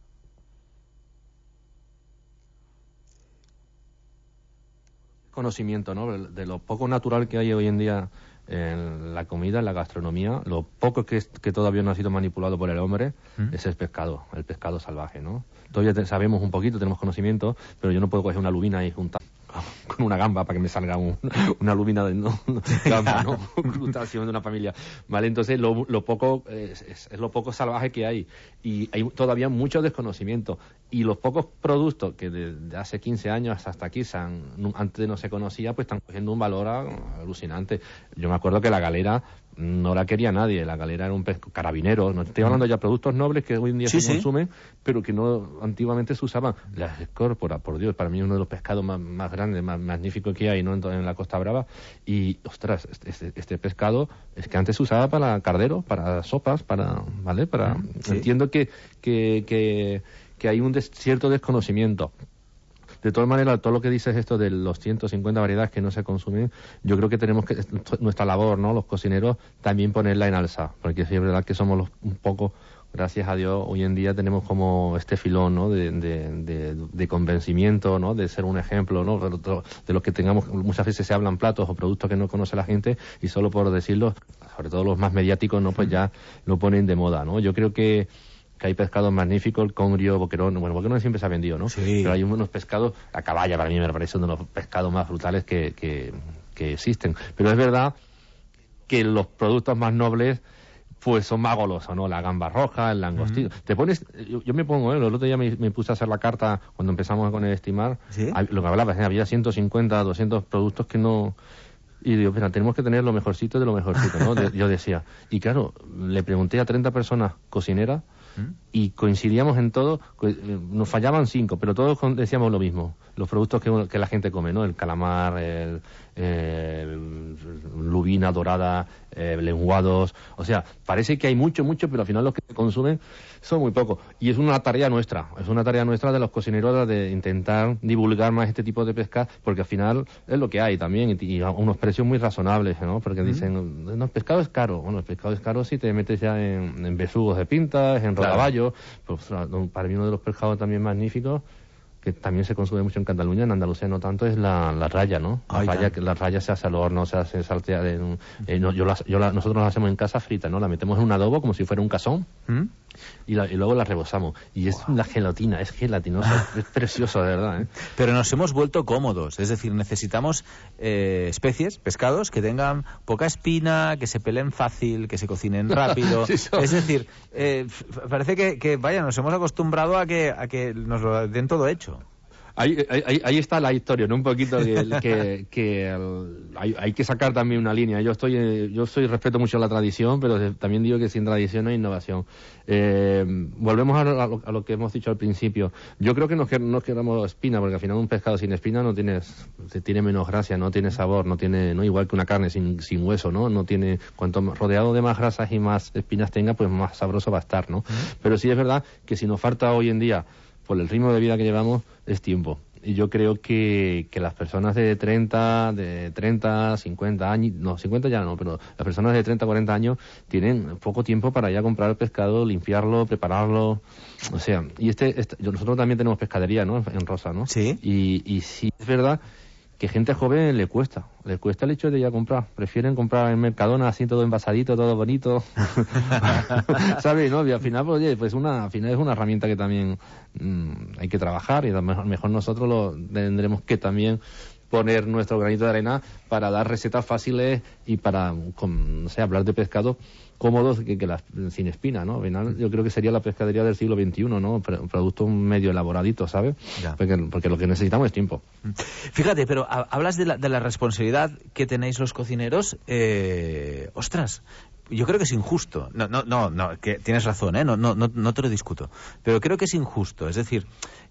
Conocimiento, ¿no? De lo poco natural que hay hoy en día en la comida, en la gastronomía, lo poco que todavía no ha sido manipulado por el hombre es el pescado salvaje, ¿no? Todavía sabemos un poquito, tenemos conocimiento, pero yo no puedo coger una lubina y juntar con una gamba para que me salga una lubina de gamba, ¿no? Crustáceo de una familia, ¿vale? Entonces lo poco es lo poco salvaje que hay y hay todavía mucho desconocimiento y los pocos productos que de hace 15 años hasta aquí antes no se conocía, pues están cogiendo un valor alucinante. Yo me acuerdo que la galera no la quería nadie, la galera era un carabinero, no estoy hablando ya de productos nobles que hoy en día se consumen, pero que no antiguamente se usaban. La escórpora, por Dios, para mí es uno de los pescados más grandes, más magníficos que hay, ¿no? En la Costa Brava, y ostras, este pescado es que antes se usaba para cardero, para sopas, ¿vale? Entiendo que hay un cierto desconocimiento. De todas maneras, todo lo que dices esto de los 150 variedades que no se consumen, yo creo que tenemos que, nuestra labor, ¿no? Los cocineros, también ponerla en alza, porque sí es verdad que somos un poco, gracias a Dios, hoy en día tenemos como este filón, ¿no? De convencimiento, ¿no? De ser un ejemplo, ¿no? De lo que tengamos, muchas veces se hablan platos o productos que no conoce la gente y solo por decirlo, sobre todo los más mediáticos, ¿no? Pues ya lo ponen de moda, ¿no? Yo creo que hay pescados magníficos, el congrio, boquerón. Bueno, boquerón siempre se ha vendido, ¿no? Sí. Pero hay unos pescados, la caballa para mí me parece uno de los pescados más brutales que existen. Pero es verdad que los productos más nobles pues son más golosos, ¿no? La gamba roja, el langostino. Te pones, yo me pongo, el otro día me puse a hacer la carta cuando empezamos con el estimar. ¿Sí? Lo que hablaba, había 150, 200 productos que no... Y digo, pero tenemos que tener lo mejorcito de lo mejorcito, ¿no? Yo decía. Y claro, le pregunté a 30 personas cocineras y coincidíamos en todo. Nos fallaban 5, pero todos decíamos lo mismo. Los productos que la gente come, ¿no? El calamar, lubina dorada, lenguados. O sea, parece que hay mucho, pero al final los que se consumen son muy pocos. Y es una tarea nuestra. Es una tarea nuestra de los cocineros de intentar divulgar más este tipo de pesca, porque al final es lo que hay también, y a unos precios muy razonables, ¿no? Porque dicen, no, el pescado es caro. Bueno, el pescado es caro si te metes ya en besugos de pintas, en rodaballo. Pues, para mí uno de los pescados también magníficos, que también se consume mucho en Cataluña, en Andalucía no tanto, es la raya, ¿no? La raya se hace al horno, se hace salteada. Nosotros la hacemos en casa frita, ¿no? La metemos en un adobo como si fuera un cazón y luego la rebozamos. Y es la gelatina, es gelatinosa, es precioso, de verdad, ¿eh? Pero nos hemos vuelto cómodos, es decir, necesitamos especies, pescados que tengan poca espina, que se peleen fácil, que se cocinen rápido. Sí, es decir, parece que vaya, nos hemos acostumbrado a que nos lo den todo hecho. Ahí está la historia, ¿no? Un poquito hay que sacar también una línea. Yo respeto mucho la tradición, pero también digo que sin tradición no hay innovación. Volvemos a lo que hemos dicho al principio. Yo creo que no queramos espina, porque al final un pescado sin espina tiene menos gracia, no tiene sabor, no igual que una carne sin hueso, ¿no? No tiene, cuanto rodeado de más grasas y más espinas tenga, pues más sabroso va a estar, ¿no? Pero sí es verdad que si nos falta hoy en día, por el ritmo de vida que llevamos, es tiempo. Y yo creo que las personas de 30, 50 años, no, 50 ya no, pero las personas de 30, 40 años tienen poco tiempo para ya comprar el pescado, limpiarlo, prepararlo. O sea, nosotros también tenemos pescadería, ¿no? En Rosa, ¿no? Sí. Y sí es verdad que gente joven le cuesta el hecho de ir a comprar. Prefieren comprar en Mercadona así todo envasadito, todo bonito. ¿Sabes? ¿No? Y al final, pues, oye, pues al final es una herramienta que también hay que trabajar, y a lo mejor nosotros tendremos que también poner nuestro granito de arena para dar recetas fáciles y para, no sé, hablar de pescado cómodos sin espina, ¿no? Al final, yo creo que sería la pescadería del siglo XXI, ¿no? Un producto medio elaboradito, ¿sabes? Porque lo que necesitamos es tiempo. Fíjate, pero hablas de la responsabilidad que tenéis los cocineros. Ostras, yo creo que es injusto. No, que tienes razón, ¿eh? No te lo discuto. Pero creo que es injusto. Es decir,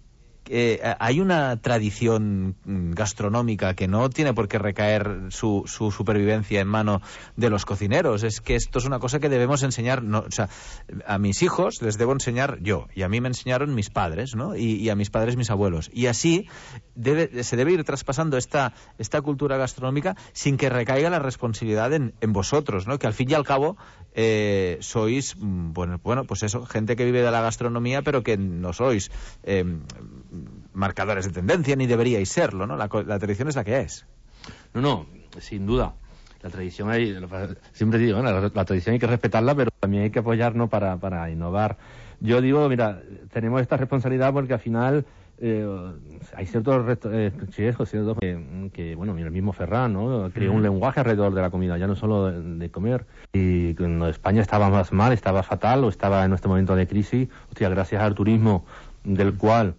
hay una tradición gastronómica que no tiene por qué recaer su supervivencia en mano de los cocineros. Es que esto es una cosa que debemos enseñar. O sea, a mis hijos les debo enseñar yo, y a mí me enseñaron mis padres, ¿no? Y a mis padres mis abuelos. Y así se debe ir traspasando esta cultura gastronómica sin que recaiga la responsabilidad en vosotros, ¿no? Que al fin y al cabo sois, bueno, pues eso, gente que vive de la gastronomía, pero que no sois marcadores de tendencia, ni deberíais serlo, ¿no? La tradición es la que es. No, sin duda. La tradición siempre digo, bueno, la tradición hay que respetarla, pero también hay que apoyarnos para innovar. Yo digo, mira, tenemos esta responsabilidad porque al final hay ciertos chefs, que bueno, mira, el mismo Ferran, ¿no? Creó un lenguaje alrededor de la comida, ya no solo de comer. Y cuando España estaba más mal, estaba fatal, o estaba en este momento de crisis, hostia, gracias al turismo, del cual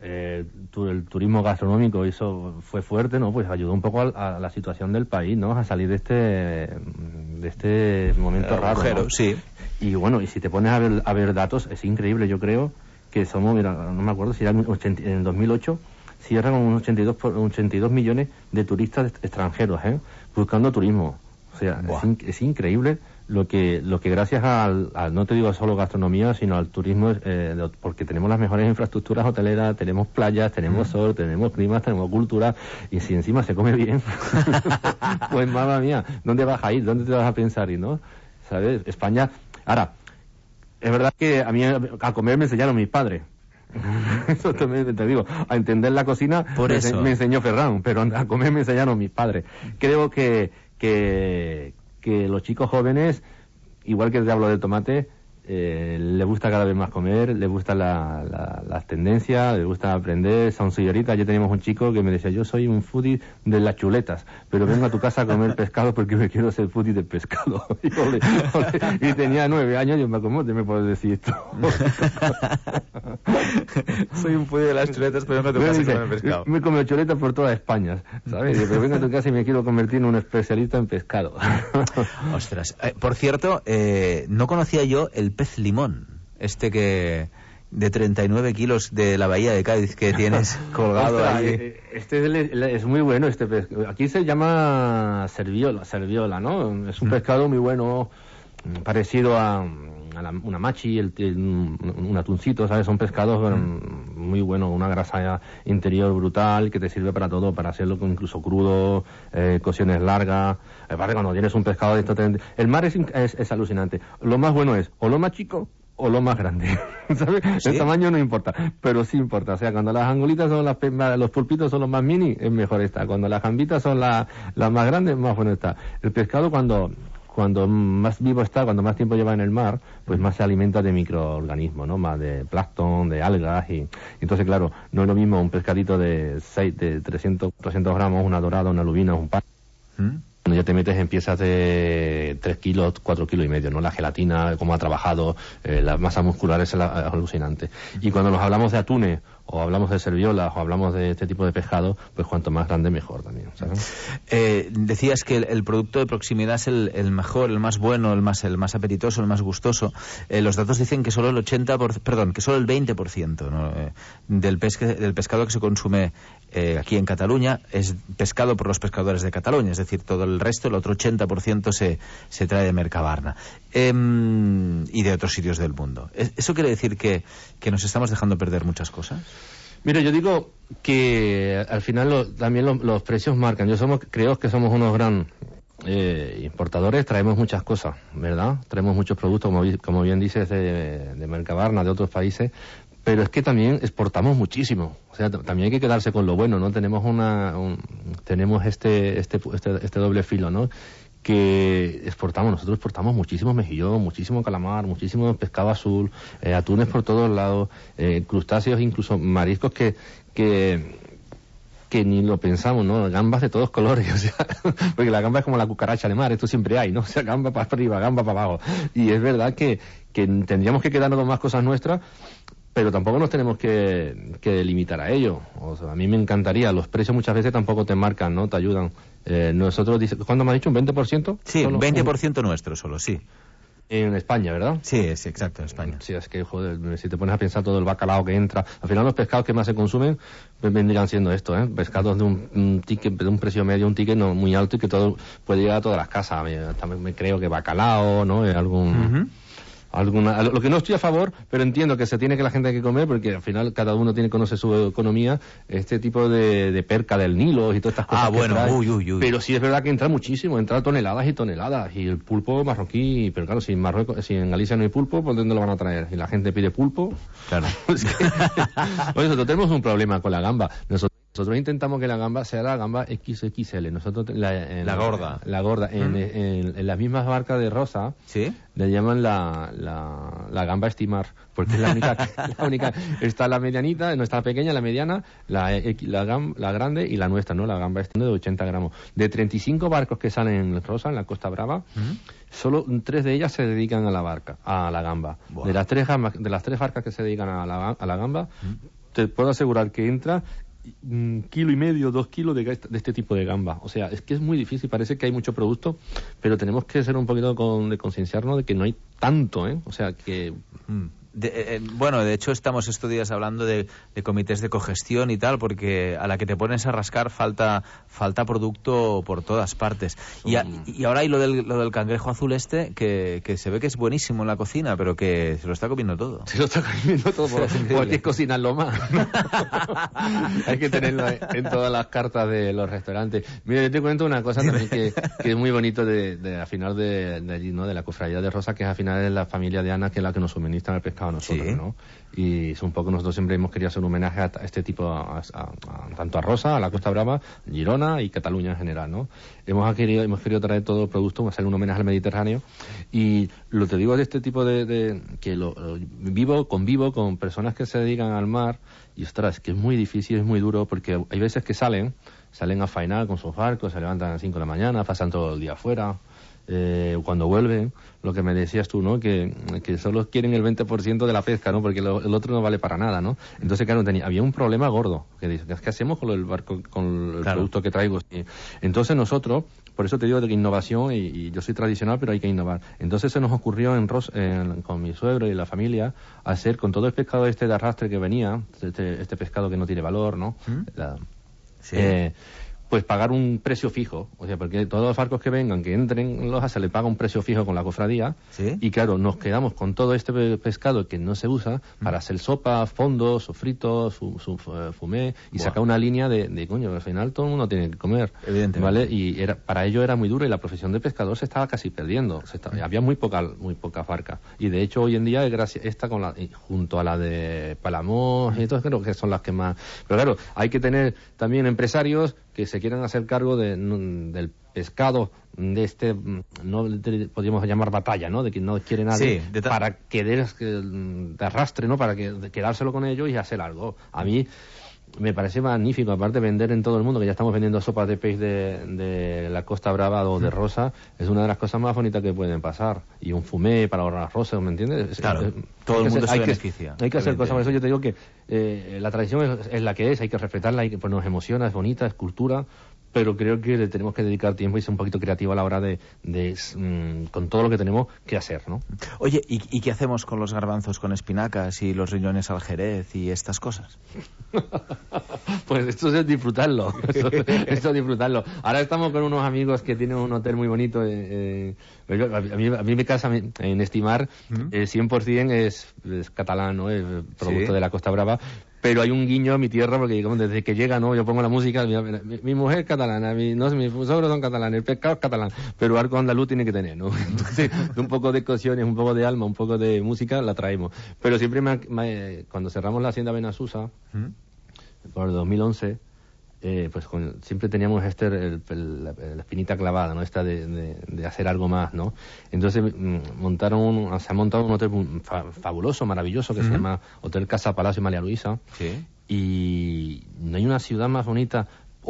el turismo gastronómico fue fuerte, ¿no? Pues ayudó un poco a la situación del país, ¿no? A salir de este momento raro, agujero, ¿no? Sí. Y bueno, y si te pones a ver datos, es increíble. Yo creo que somos, mira, no me acuerdo si era en 2008, si eran unos 82 millones de turistas extranjeros, buscando turismo. O sea, es increíble lo que gracias al no te digo solo gastronomía, sino al turismo, porque tenemos las mejores infraestructuras hoteleras, tenemos playas, tenemos sol, tenemos climas, tenemos cultura, y si encima se come bien, pues mamma mía, ¿dónde vas a ir? ¿Dónde te vas a pensar ir, no? ¿Sabes? España. Ahora, es verdad que a mí a comer me enseñaron mis padres. Eso te digo, a entender la cocina me enseñó Ferran, pero a comer me enseñaron mis padres. Creo que los chicos jóvenes, igual que te hablo del tomate, le gusta cada vez más comer, le gusta las tendencias, le gusta aprender. Son señoritas. Ayer teníamos un chico que me decía, yo soy un foodie de las chuletas, pero vengo a tu casa a comer pescado porque me quiero ser foodie de pescado. Y tenía 9 años, y yo, ¿cómo te me puedes decir esto? Soy un foodie de las chuletas, pero vengo a tu casa a comer pescado. Me como chuletas por toda España, ¿sabes? Pero vengo a tu casa y me quiero convertir en un especialista en pescado. Ostras, por cierto, no conocía yo el pez limón, que de 39 kilos de la bahía de Cádiz que tienes colgado. Ostras, ahí. Este es muy bueno, este pez. Aquí se llama serviola, ¿no? Es un pescado muy bueno, parecido a una machi, un atuncito, ¿sabes? Son pescados muy buenos, una grasa interior brutal que te sirve para todo, para hacerlo incluso crudo, cocciones largas. Aparte, cuando tienes un pescado de esto, el mar es alucinante. Lo más bueno es o lo más chico o lo más grande, ¿sabes? ¿Sí? El tamaño no importa, pero sí importa. O sea, cuando las angolitas son los pulpitos son los más mini, es mejor está. Cuando las gambitas son las más grandes, más bueno está. El pescado cuando más vivo está, cuando más tiempo lleva en el mar, pues más se alimenta de microorganismos, ¿no? Más de plancton, de algas, y entonces, claro, no es lo mismo un pescadito de 300 gramos, una dorada, una lubina, un pan. Cuando ya te metes en piezas de 3 kilos, 4 kilos y medio, ¿no? La gelatina, cómo ha trabajado, la masa muscular es alucinante. Y cuando nos hablamos de atunes, o hablamos de serviolas, o hablamos de este tipo de pescado, pues cuanto más grande mejor también, ¿sabes? Decías que el producto de proximidad es el mejor, el más bueno, el más apetitoso, el más gustoso. Los datos dicen que solo el 20%, ¿no? del pescado que se consume aquí en Cataluña es pescado por los pescadores de Cataluña, es decir, todo el resto, el otro 80% se trae de Mercabarna y de otros sitios del mundo. ¿Eso quiere decir que nos estamos dejando perder muchas cosas? Mira, yo digo que al final también los precios marcan. Creo que somos unos gran importadores, traemos muchas cosas, ¿verdad? Traemos muchos productos, como bien dices, de Mercabarna, de otros países, pero es que también exportamos muchísimo. O sea, también hay que quedarse con lo bueno, ¿no? Tenemos tenemos este doble filo, ¿no? Que nosotros exportamos muchísimo mejillón, muchísimo calamar, muchísimo pescado azul, atunes por todos lados, crustáceos, incluso mariscos que ni lo pensamos, ¿no? Gambas de todos colores, o sea, porque la gamba es como la cucaracha de mar, esto siempre hay, ¿no? O sea, gamba para arriba, gamba para abajo. Y es verdad que tendríamos que quedarnos con más cosas nuestras, pero tampoco nos tenemos que limitar a ello. O sea, a mí me encantaría. Los precios muchas veces tampoco te marcan, ¿no? Te ayudan. Nosotros, ¿cuándo me has dicho? ¿Un 20%? Sí, un 20% nuestro solo, sí. En España, ¿verdad? Sí, exacto, en España. Sí, es que, joder, si te pones a pensar todo el bacalao que entra... Al final los pescados que más se consumen pues vendrían siendo esto, ¿eh? Pescados de un ticket, de un precio medio, un ticket no muy alto y que todo puede llegar a todas las casas. También me creo que bacalao, ¿no? Lo que no estoy a favor, pero entiendo que la gente hay que comer, porque al final cada uno conoce su economía, este tipo de perca del Nilo y todas estas cosas. Uy. Pero sí es verdad que entra muchísimo, entra toneladas y toneladas, y el pulpo marroquí, pero claro, si en Galicia no hay pulpo, ¿por dónde lo van a traer? Y la gente pide pulpo. Claro. Nosotros tenemos un problema con la gamba. Nosotros intentamos que la gamba sea la gamba XXL. Nosotros la gorda. La gorda. En las mismas barcas de Rosa, ¿sí? Le llaman la gamba estimar, porque es la única. Está la medianita, no está la pequeña, la mediana, la grande y la nuestra, ¿no? La gamba estimar de 80 gramos. De 35 barcos que salen en Rosa, en la Costa Brava, solo 3 de ellas se dedican a la gamba. Wow. De las 3 barcas que se dedican a la gamba, te puedo asegurar que entra 1,5 kilos, 2 kilos de este tipo de gamba. O sea, es que es muy difícil, parece que hay mucho producto, pero tenemos que ser un poquito de concienciarnos de que no hay tanto, ¿eh? O sea, que... Bueno, de hecho estamos estos días hablando de comités de cogestión y tal, porque a la que te pones a rascar falta producto por todas partes. Y ahora hay lo del cangrejo azul que se ve que es buenísimo en la cocina, pero que se lo está comiendo todo. Se lo está comiendo todo, porque hay que cocinarlo más. Hay que tenerlo en todas las cartas de los restaurantes. Mira, yo te cuento una cosa también que es muy bonito de al final de allí, ¿no? De la cofradía de Rosa, que es al final de la familia de Ana, que es la que nos suministra el pescado pescado nosotros, ¿no? Y es un poco, nosotros siempre hemos querido hacer un homenaje a este tipo, tanto a Rosa, a la Costa Brava, Girona y Cataluña en general, ¿no? Hemos querido traer todo el producto, hacer un homenaje al Mediterráneo. Y lo que digo de este tipo convivo con personas que se dedican al mar, y ostras, que es muy difícil, es muy duro, porque hay veces que salen a faenar con sus barcos, se levantan a las 5 de la mañana, pasan todo el día afuera. Cuando vuelven, lo que me decías tú, ¿no? Que solo quieren el 20% de la pesca, ¿no? Porque el otro no vale para nada, ¿no? Entonces, claro, había un problema gordo. Que dice, ¿qué hacemos con el barco, con el producto que traigo? Entonces nosotros, por eso te digo de que innovación, y yo soy tradicional, pero hay que innovar. Entonces se nos ocurrió con mi suegro y la familia hacer con todo el pescado de arrastre que venía, este pescado que no tiene valor, ¿no? Pues pagar un precio fijo, o sea, porque todos los barcos que vengan, que entren en Loja, se le paga un precio fijo con la cofradía, y claro, nos quedamos con todo este pescado que no se usa para hacer sopa, fondos, sofritos, fumé, y sacar una línea de coño, al final todo el mundo tiene que comer, evidentemente, ¿vale? Y para ello era muy duro, y la profesión de pescador se estaba casi perdiendo, había muy poca barca, y de hecho hoy en día esta junto a la de Palamós y todo, creo que son las que más, pero claro, hay que tener también empresarios que se quieran hacer cargo del pescado de no podríamos llamar batalla, ¿no? De que no quiere nadie para de arrastre, ¿no? Para quedárselo con ellos y hacer algo. A mí me parece magnífico, aparte de vender en todo el mundo, que ya estamos vendiendo sopas de pez de la Costa Brava o de Rosa, es una de las cosas más bonitas que pueden pasar. Y un fumé para ahorrar rosas, ¿me entiendes? Claro, todo el mundo se beneficia. Hay que hacer cosas, por eso yo te digo que la tradición es la que es, hay que respetarla, pues nos emociona, es bonita, es cultura, pero creo que le tenemos que dedicar tiempo y ser un poquito creativo a la hora de con todo lo que tenemos que hacer, ¿no? Oye, ¿y qué hacemos con los garbanzos con espinacas y los riñones al jerez y estas cosas? Pues esto es disfrutarlo. Esto es disfrutarlo. Ahora estamos con unos amigos que tienen un hotel muy bonito. A mí mi casa en Estimar 100% es catalán, ¿no? Es producto de la Costa Brava. Pero hay un guiño a mi tierra, porque desde que llega, ¿no? Yo pongo la música, mi mujer es catalana, mis suegros son catalanes, el pescado es catalán, pero algo andaluz tiene que tener, ¿no? Entonces, un poco de cocciones, un poco de alma, un poco de música, la traemos. Pero siempre cuando cerramos la hacienda Benasusa, por el 2011, pues siempre teníamos la espinita clavada, ¿no? Esta de hacer algo más, ¿no? Entonces se ha montado un hotel fabuloso, maravilloso, que se llama Hotel Casa Palacio María Luisa. Y no hay una ciudad más bonita,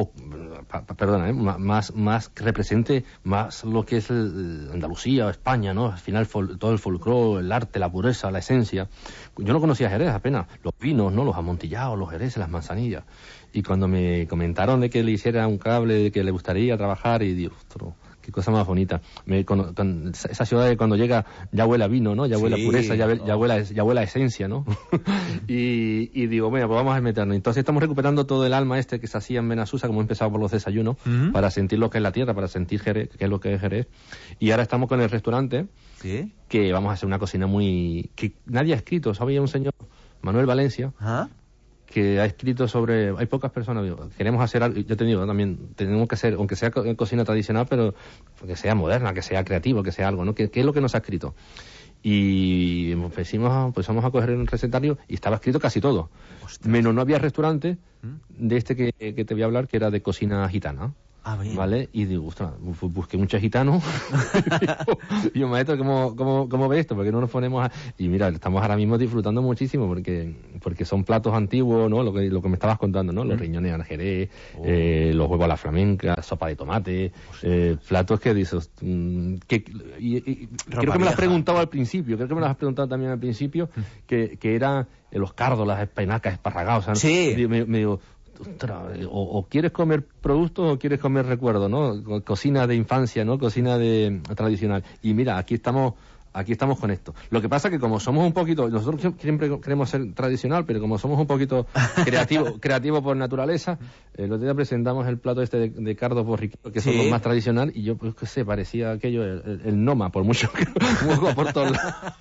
más que represente más lo que es Andalucía o España, ¿no? Al final todo el folclore, el arte, la pureza, la esencia. Yo no conocía Jerez apenas, los vinos, ¿no? Los amontillados, los jereces, las manzanillas. Y cuando me comentaron de que le hiciera un cable, de que le gustaría trabajar, y digo, ostras, qué cosa más bonita. Esa ciudad que cuando llega ya huele a vino, ¿no? Ya huele a pureza, ya huele a esencia, ¿no? y digo, bueno, pues vamos a meternos. Entonces estamos recuperando todo el alma que se hacía en Benasusa, como he empezado por los desayunos, para sentir lo que es la tierra, para sentir Jerez, qué es lo que es Jerez. Y ahora estamos con el restaurante, que vamos a hacer una cocina que nadie ha escrito. Había un señor, Manuel Valencia, que ha escrito hay pocas personas, queremos hacer algo, yo te digo, también tenemos que hacer, aunque sea cocina tradicional, pero que sea moderna, que sea creativo, que sea algo, ¿no? ¿Qué es lo que nos ha escrito? Y empezamos a coger el recetario y estaba escrito casi todo. Menos no había restaurante de que te voy a hablar, que era de cocina gitana. ¿Vale? Y digo, ostras, busqué muchos gitanos. Y yo, maestro, ¿cómo ve esto? Porque no nos ponemos Y mira, estamos ahora mismo disfrutando muchísimo porque son platos antiguos, ¿no? Lo que me estabas contando, ¿no? Los riñones al jerez, los huevos a la flamenca, sopa de tomate, platos que dices... creo que me lo has preguntado al principio, creo que me lo has preguntado también al principio, que eran los cardos, las espinacas, esparragados. O sea, me digo... O quieres comer productos o quieres comer recuerdos, ¿no? Cocina de infancia, ¿no? Cocina tradicional. Y mira, aquí estamos con esto. Lo que pasa que como somos un poquito, nosotros siempre queremos ser tradicional, pero como somos un poquito creativo por naturaleza, el otro día presentamos el plato de cardo borriquito, que son los más tradicional, y yo, pues qué sé, parecía aquello, el Noma, por mucho que por todos lados.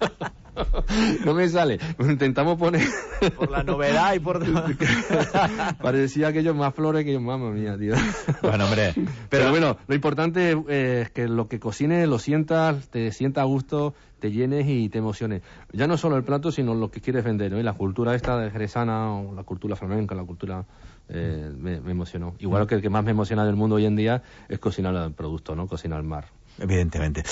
No me sale. Intentamos poner... Por la novedad y por... Parecía aquello más flores que yo, mamma mía, tío. Bueno, hombre. Pero bueno, lo importante es que lo que cocines lo sientas, te sientas a gusto, te llenes y te emociones. Ya no solo el plato, sino lo que quieres vender, ¿no? Y la cultura esta de jerezana, o la cultura flamenca, la cultura... me emocionó. Igual que el que más me emociona del mundo hoy en día es cocinar el producto, ¿no? Cocinar el mar. Evidentemente.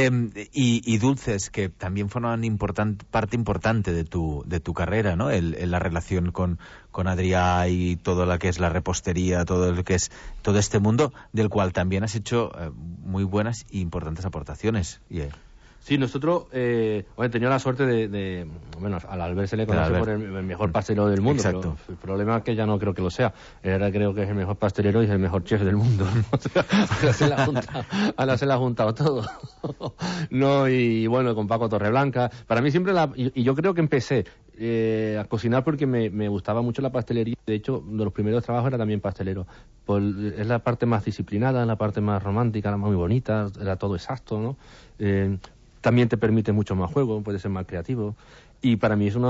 Y dulces, que también forman parte importante de tu carrera, ¿no? La relación con Adrià y todo lo que es la repostería, todo lo que es todo este mundo, del cual también has hecho muy buenas e importantes aportaciones. Sí, nosotros hemos tenido la suerte de bueno, al Albert se le conoce por el mejor pastelero del mundo. Exacto. Pero el problema es que ya no creo que lo sea. Ahora creo que es el mejor pastelero y es el mejor chef del mundo. O sea, ahora se le ha juntado todo. No, y bueno, con Paco Torreblanca. Para mí siempre y yo creo que empecé a cocinar porque me gustaba mucho la pastelería. De hecho, de los primeros trabajos era también pastelero. Es la parte más disciplinada, la parte más romántica, la más muy bonita, era todo exacto, ¿no? También te permite mucho más juego, puedes ser más creativo. Y para mí es uno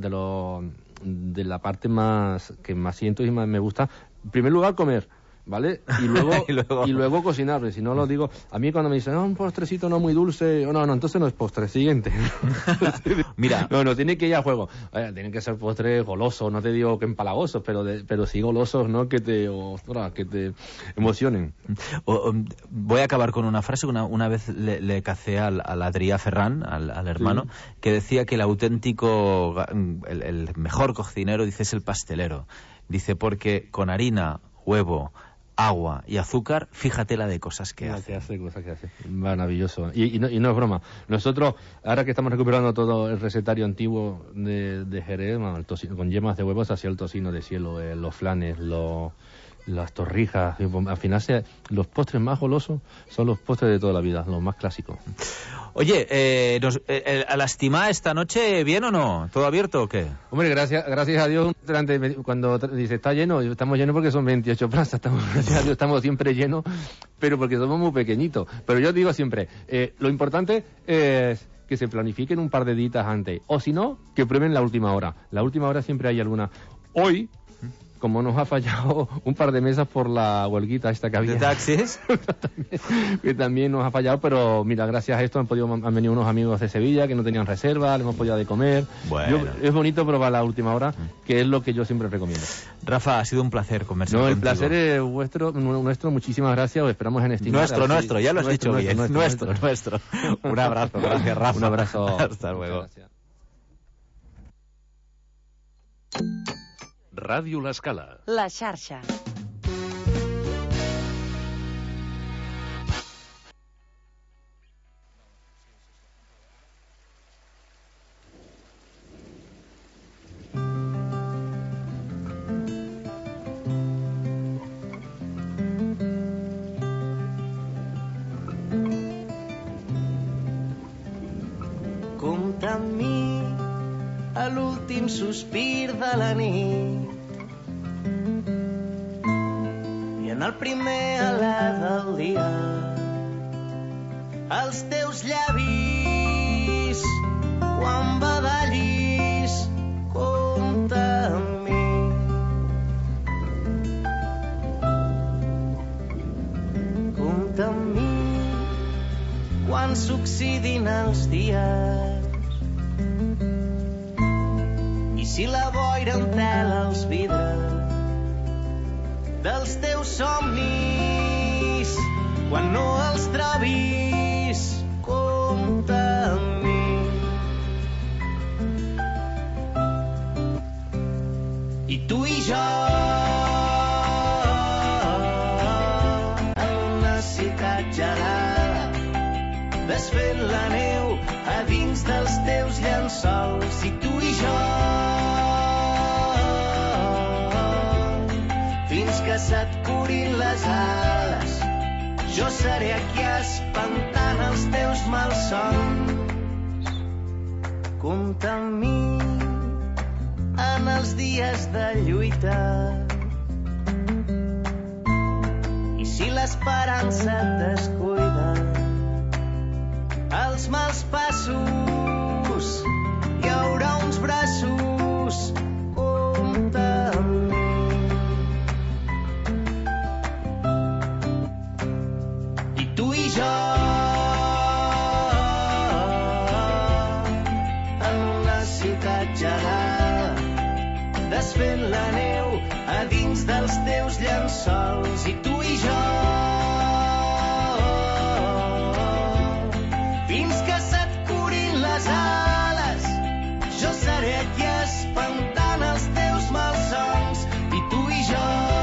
de la parte más que más siento y más me gusta. En primer lugar, comer, ¿vale? Y luego cocinar. Si no lo digo, a mí cuando me dicen, un postrecito no muy dulce, no, entonces no es postre, siguiente. Mira. No, tiene que ir a juego. Tienen que ser postres golosos, no te digo que empalagosos, pero sí golosos, ¿no? Que te emocionen. Voy a acabar con una frase. Una vez le cacé al Adrià Ferran, al hermano, que decía que el auténtico, el mejor cocinero, dice, es el pastelero. Dice, porque con harina, huevo, agua y azúcar, fíjate la de cosas que hace. Cosas que hace. Maravilloso. Y no es broma. Nosotros, ahora que estamos recuperando todo el recetario antiguo de Jerez, con yemas de huevos, hacia el tocino de cielo, los flanes, las torrijas. Al final, los postres más golosos son los postres de toda la vida, los más clásicos. Oye, ¿a la estimada esta noche bien o no? ¿Todo abierto o qué? Hombre, gracias a Dios, cuando dice está lleno, estamos llenos porque son 28 plazas, gracias a Dios estamos siempre llenos, pero porque somos muy pequeñitos. Pero yo digo siempre, lo importante es que se planifiquen un par de días antes, o si no, que prueben la última hora. La última hora siempre hay alguna. Hoy, como nos ha fallado un par de mesas por la huelguita esta que había. ¿De taxis? que también nos ha fallado, pero mira, gracias a esto han venido unos amigos de Sevilla que no tenían reserva, le hemos podido de comer. Bueno. Es bonito probar la última hora, que es lo que yo siempre recomiendo. Rafa, ha sido un placer conversar contigo. El placer es nuestro, muchísimas gracias, os esperamos en Estimar. Nuestro, ya lo has dicho bien. Nuestro. Un abrazo, gracias Rafa. Un abrazo. Hasta luego. Ràdio L'Escala. La xarxa. Compta amb mi a l'últim sospir de la nit i en el primer alè del dia els teus llavis quan badallis compta amb mi compta amb mi quan succeïn els dies i si la boira entela els vidres dels teus somnis quan no els trobis compta amb mi i tu i jo en una ciutat gelada desfent la neu a dins dels teus llençols i tu i jo fins que se't curin les ales jo seré aquí espantant els teus malsons compta amb mi en els dies de lluita i si l'esperança et descuida els mals passos llençols i tu i jo. Fins que se't curin les ales, jo seré aquí espantant els teus malsons i tu i jo.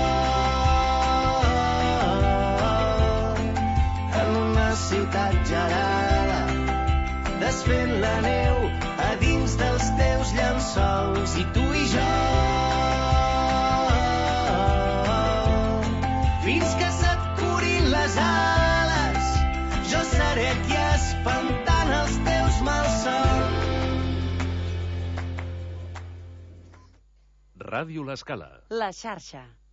En una ciutat gelada, desfent la neu a dins dels teus llençols i tu i jo. Fins que se't curin les ales, jo seré aquí espantant els teus malsons. Ràdio L'Escala. La xarxa.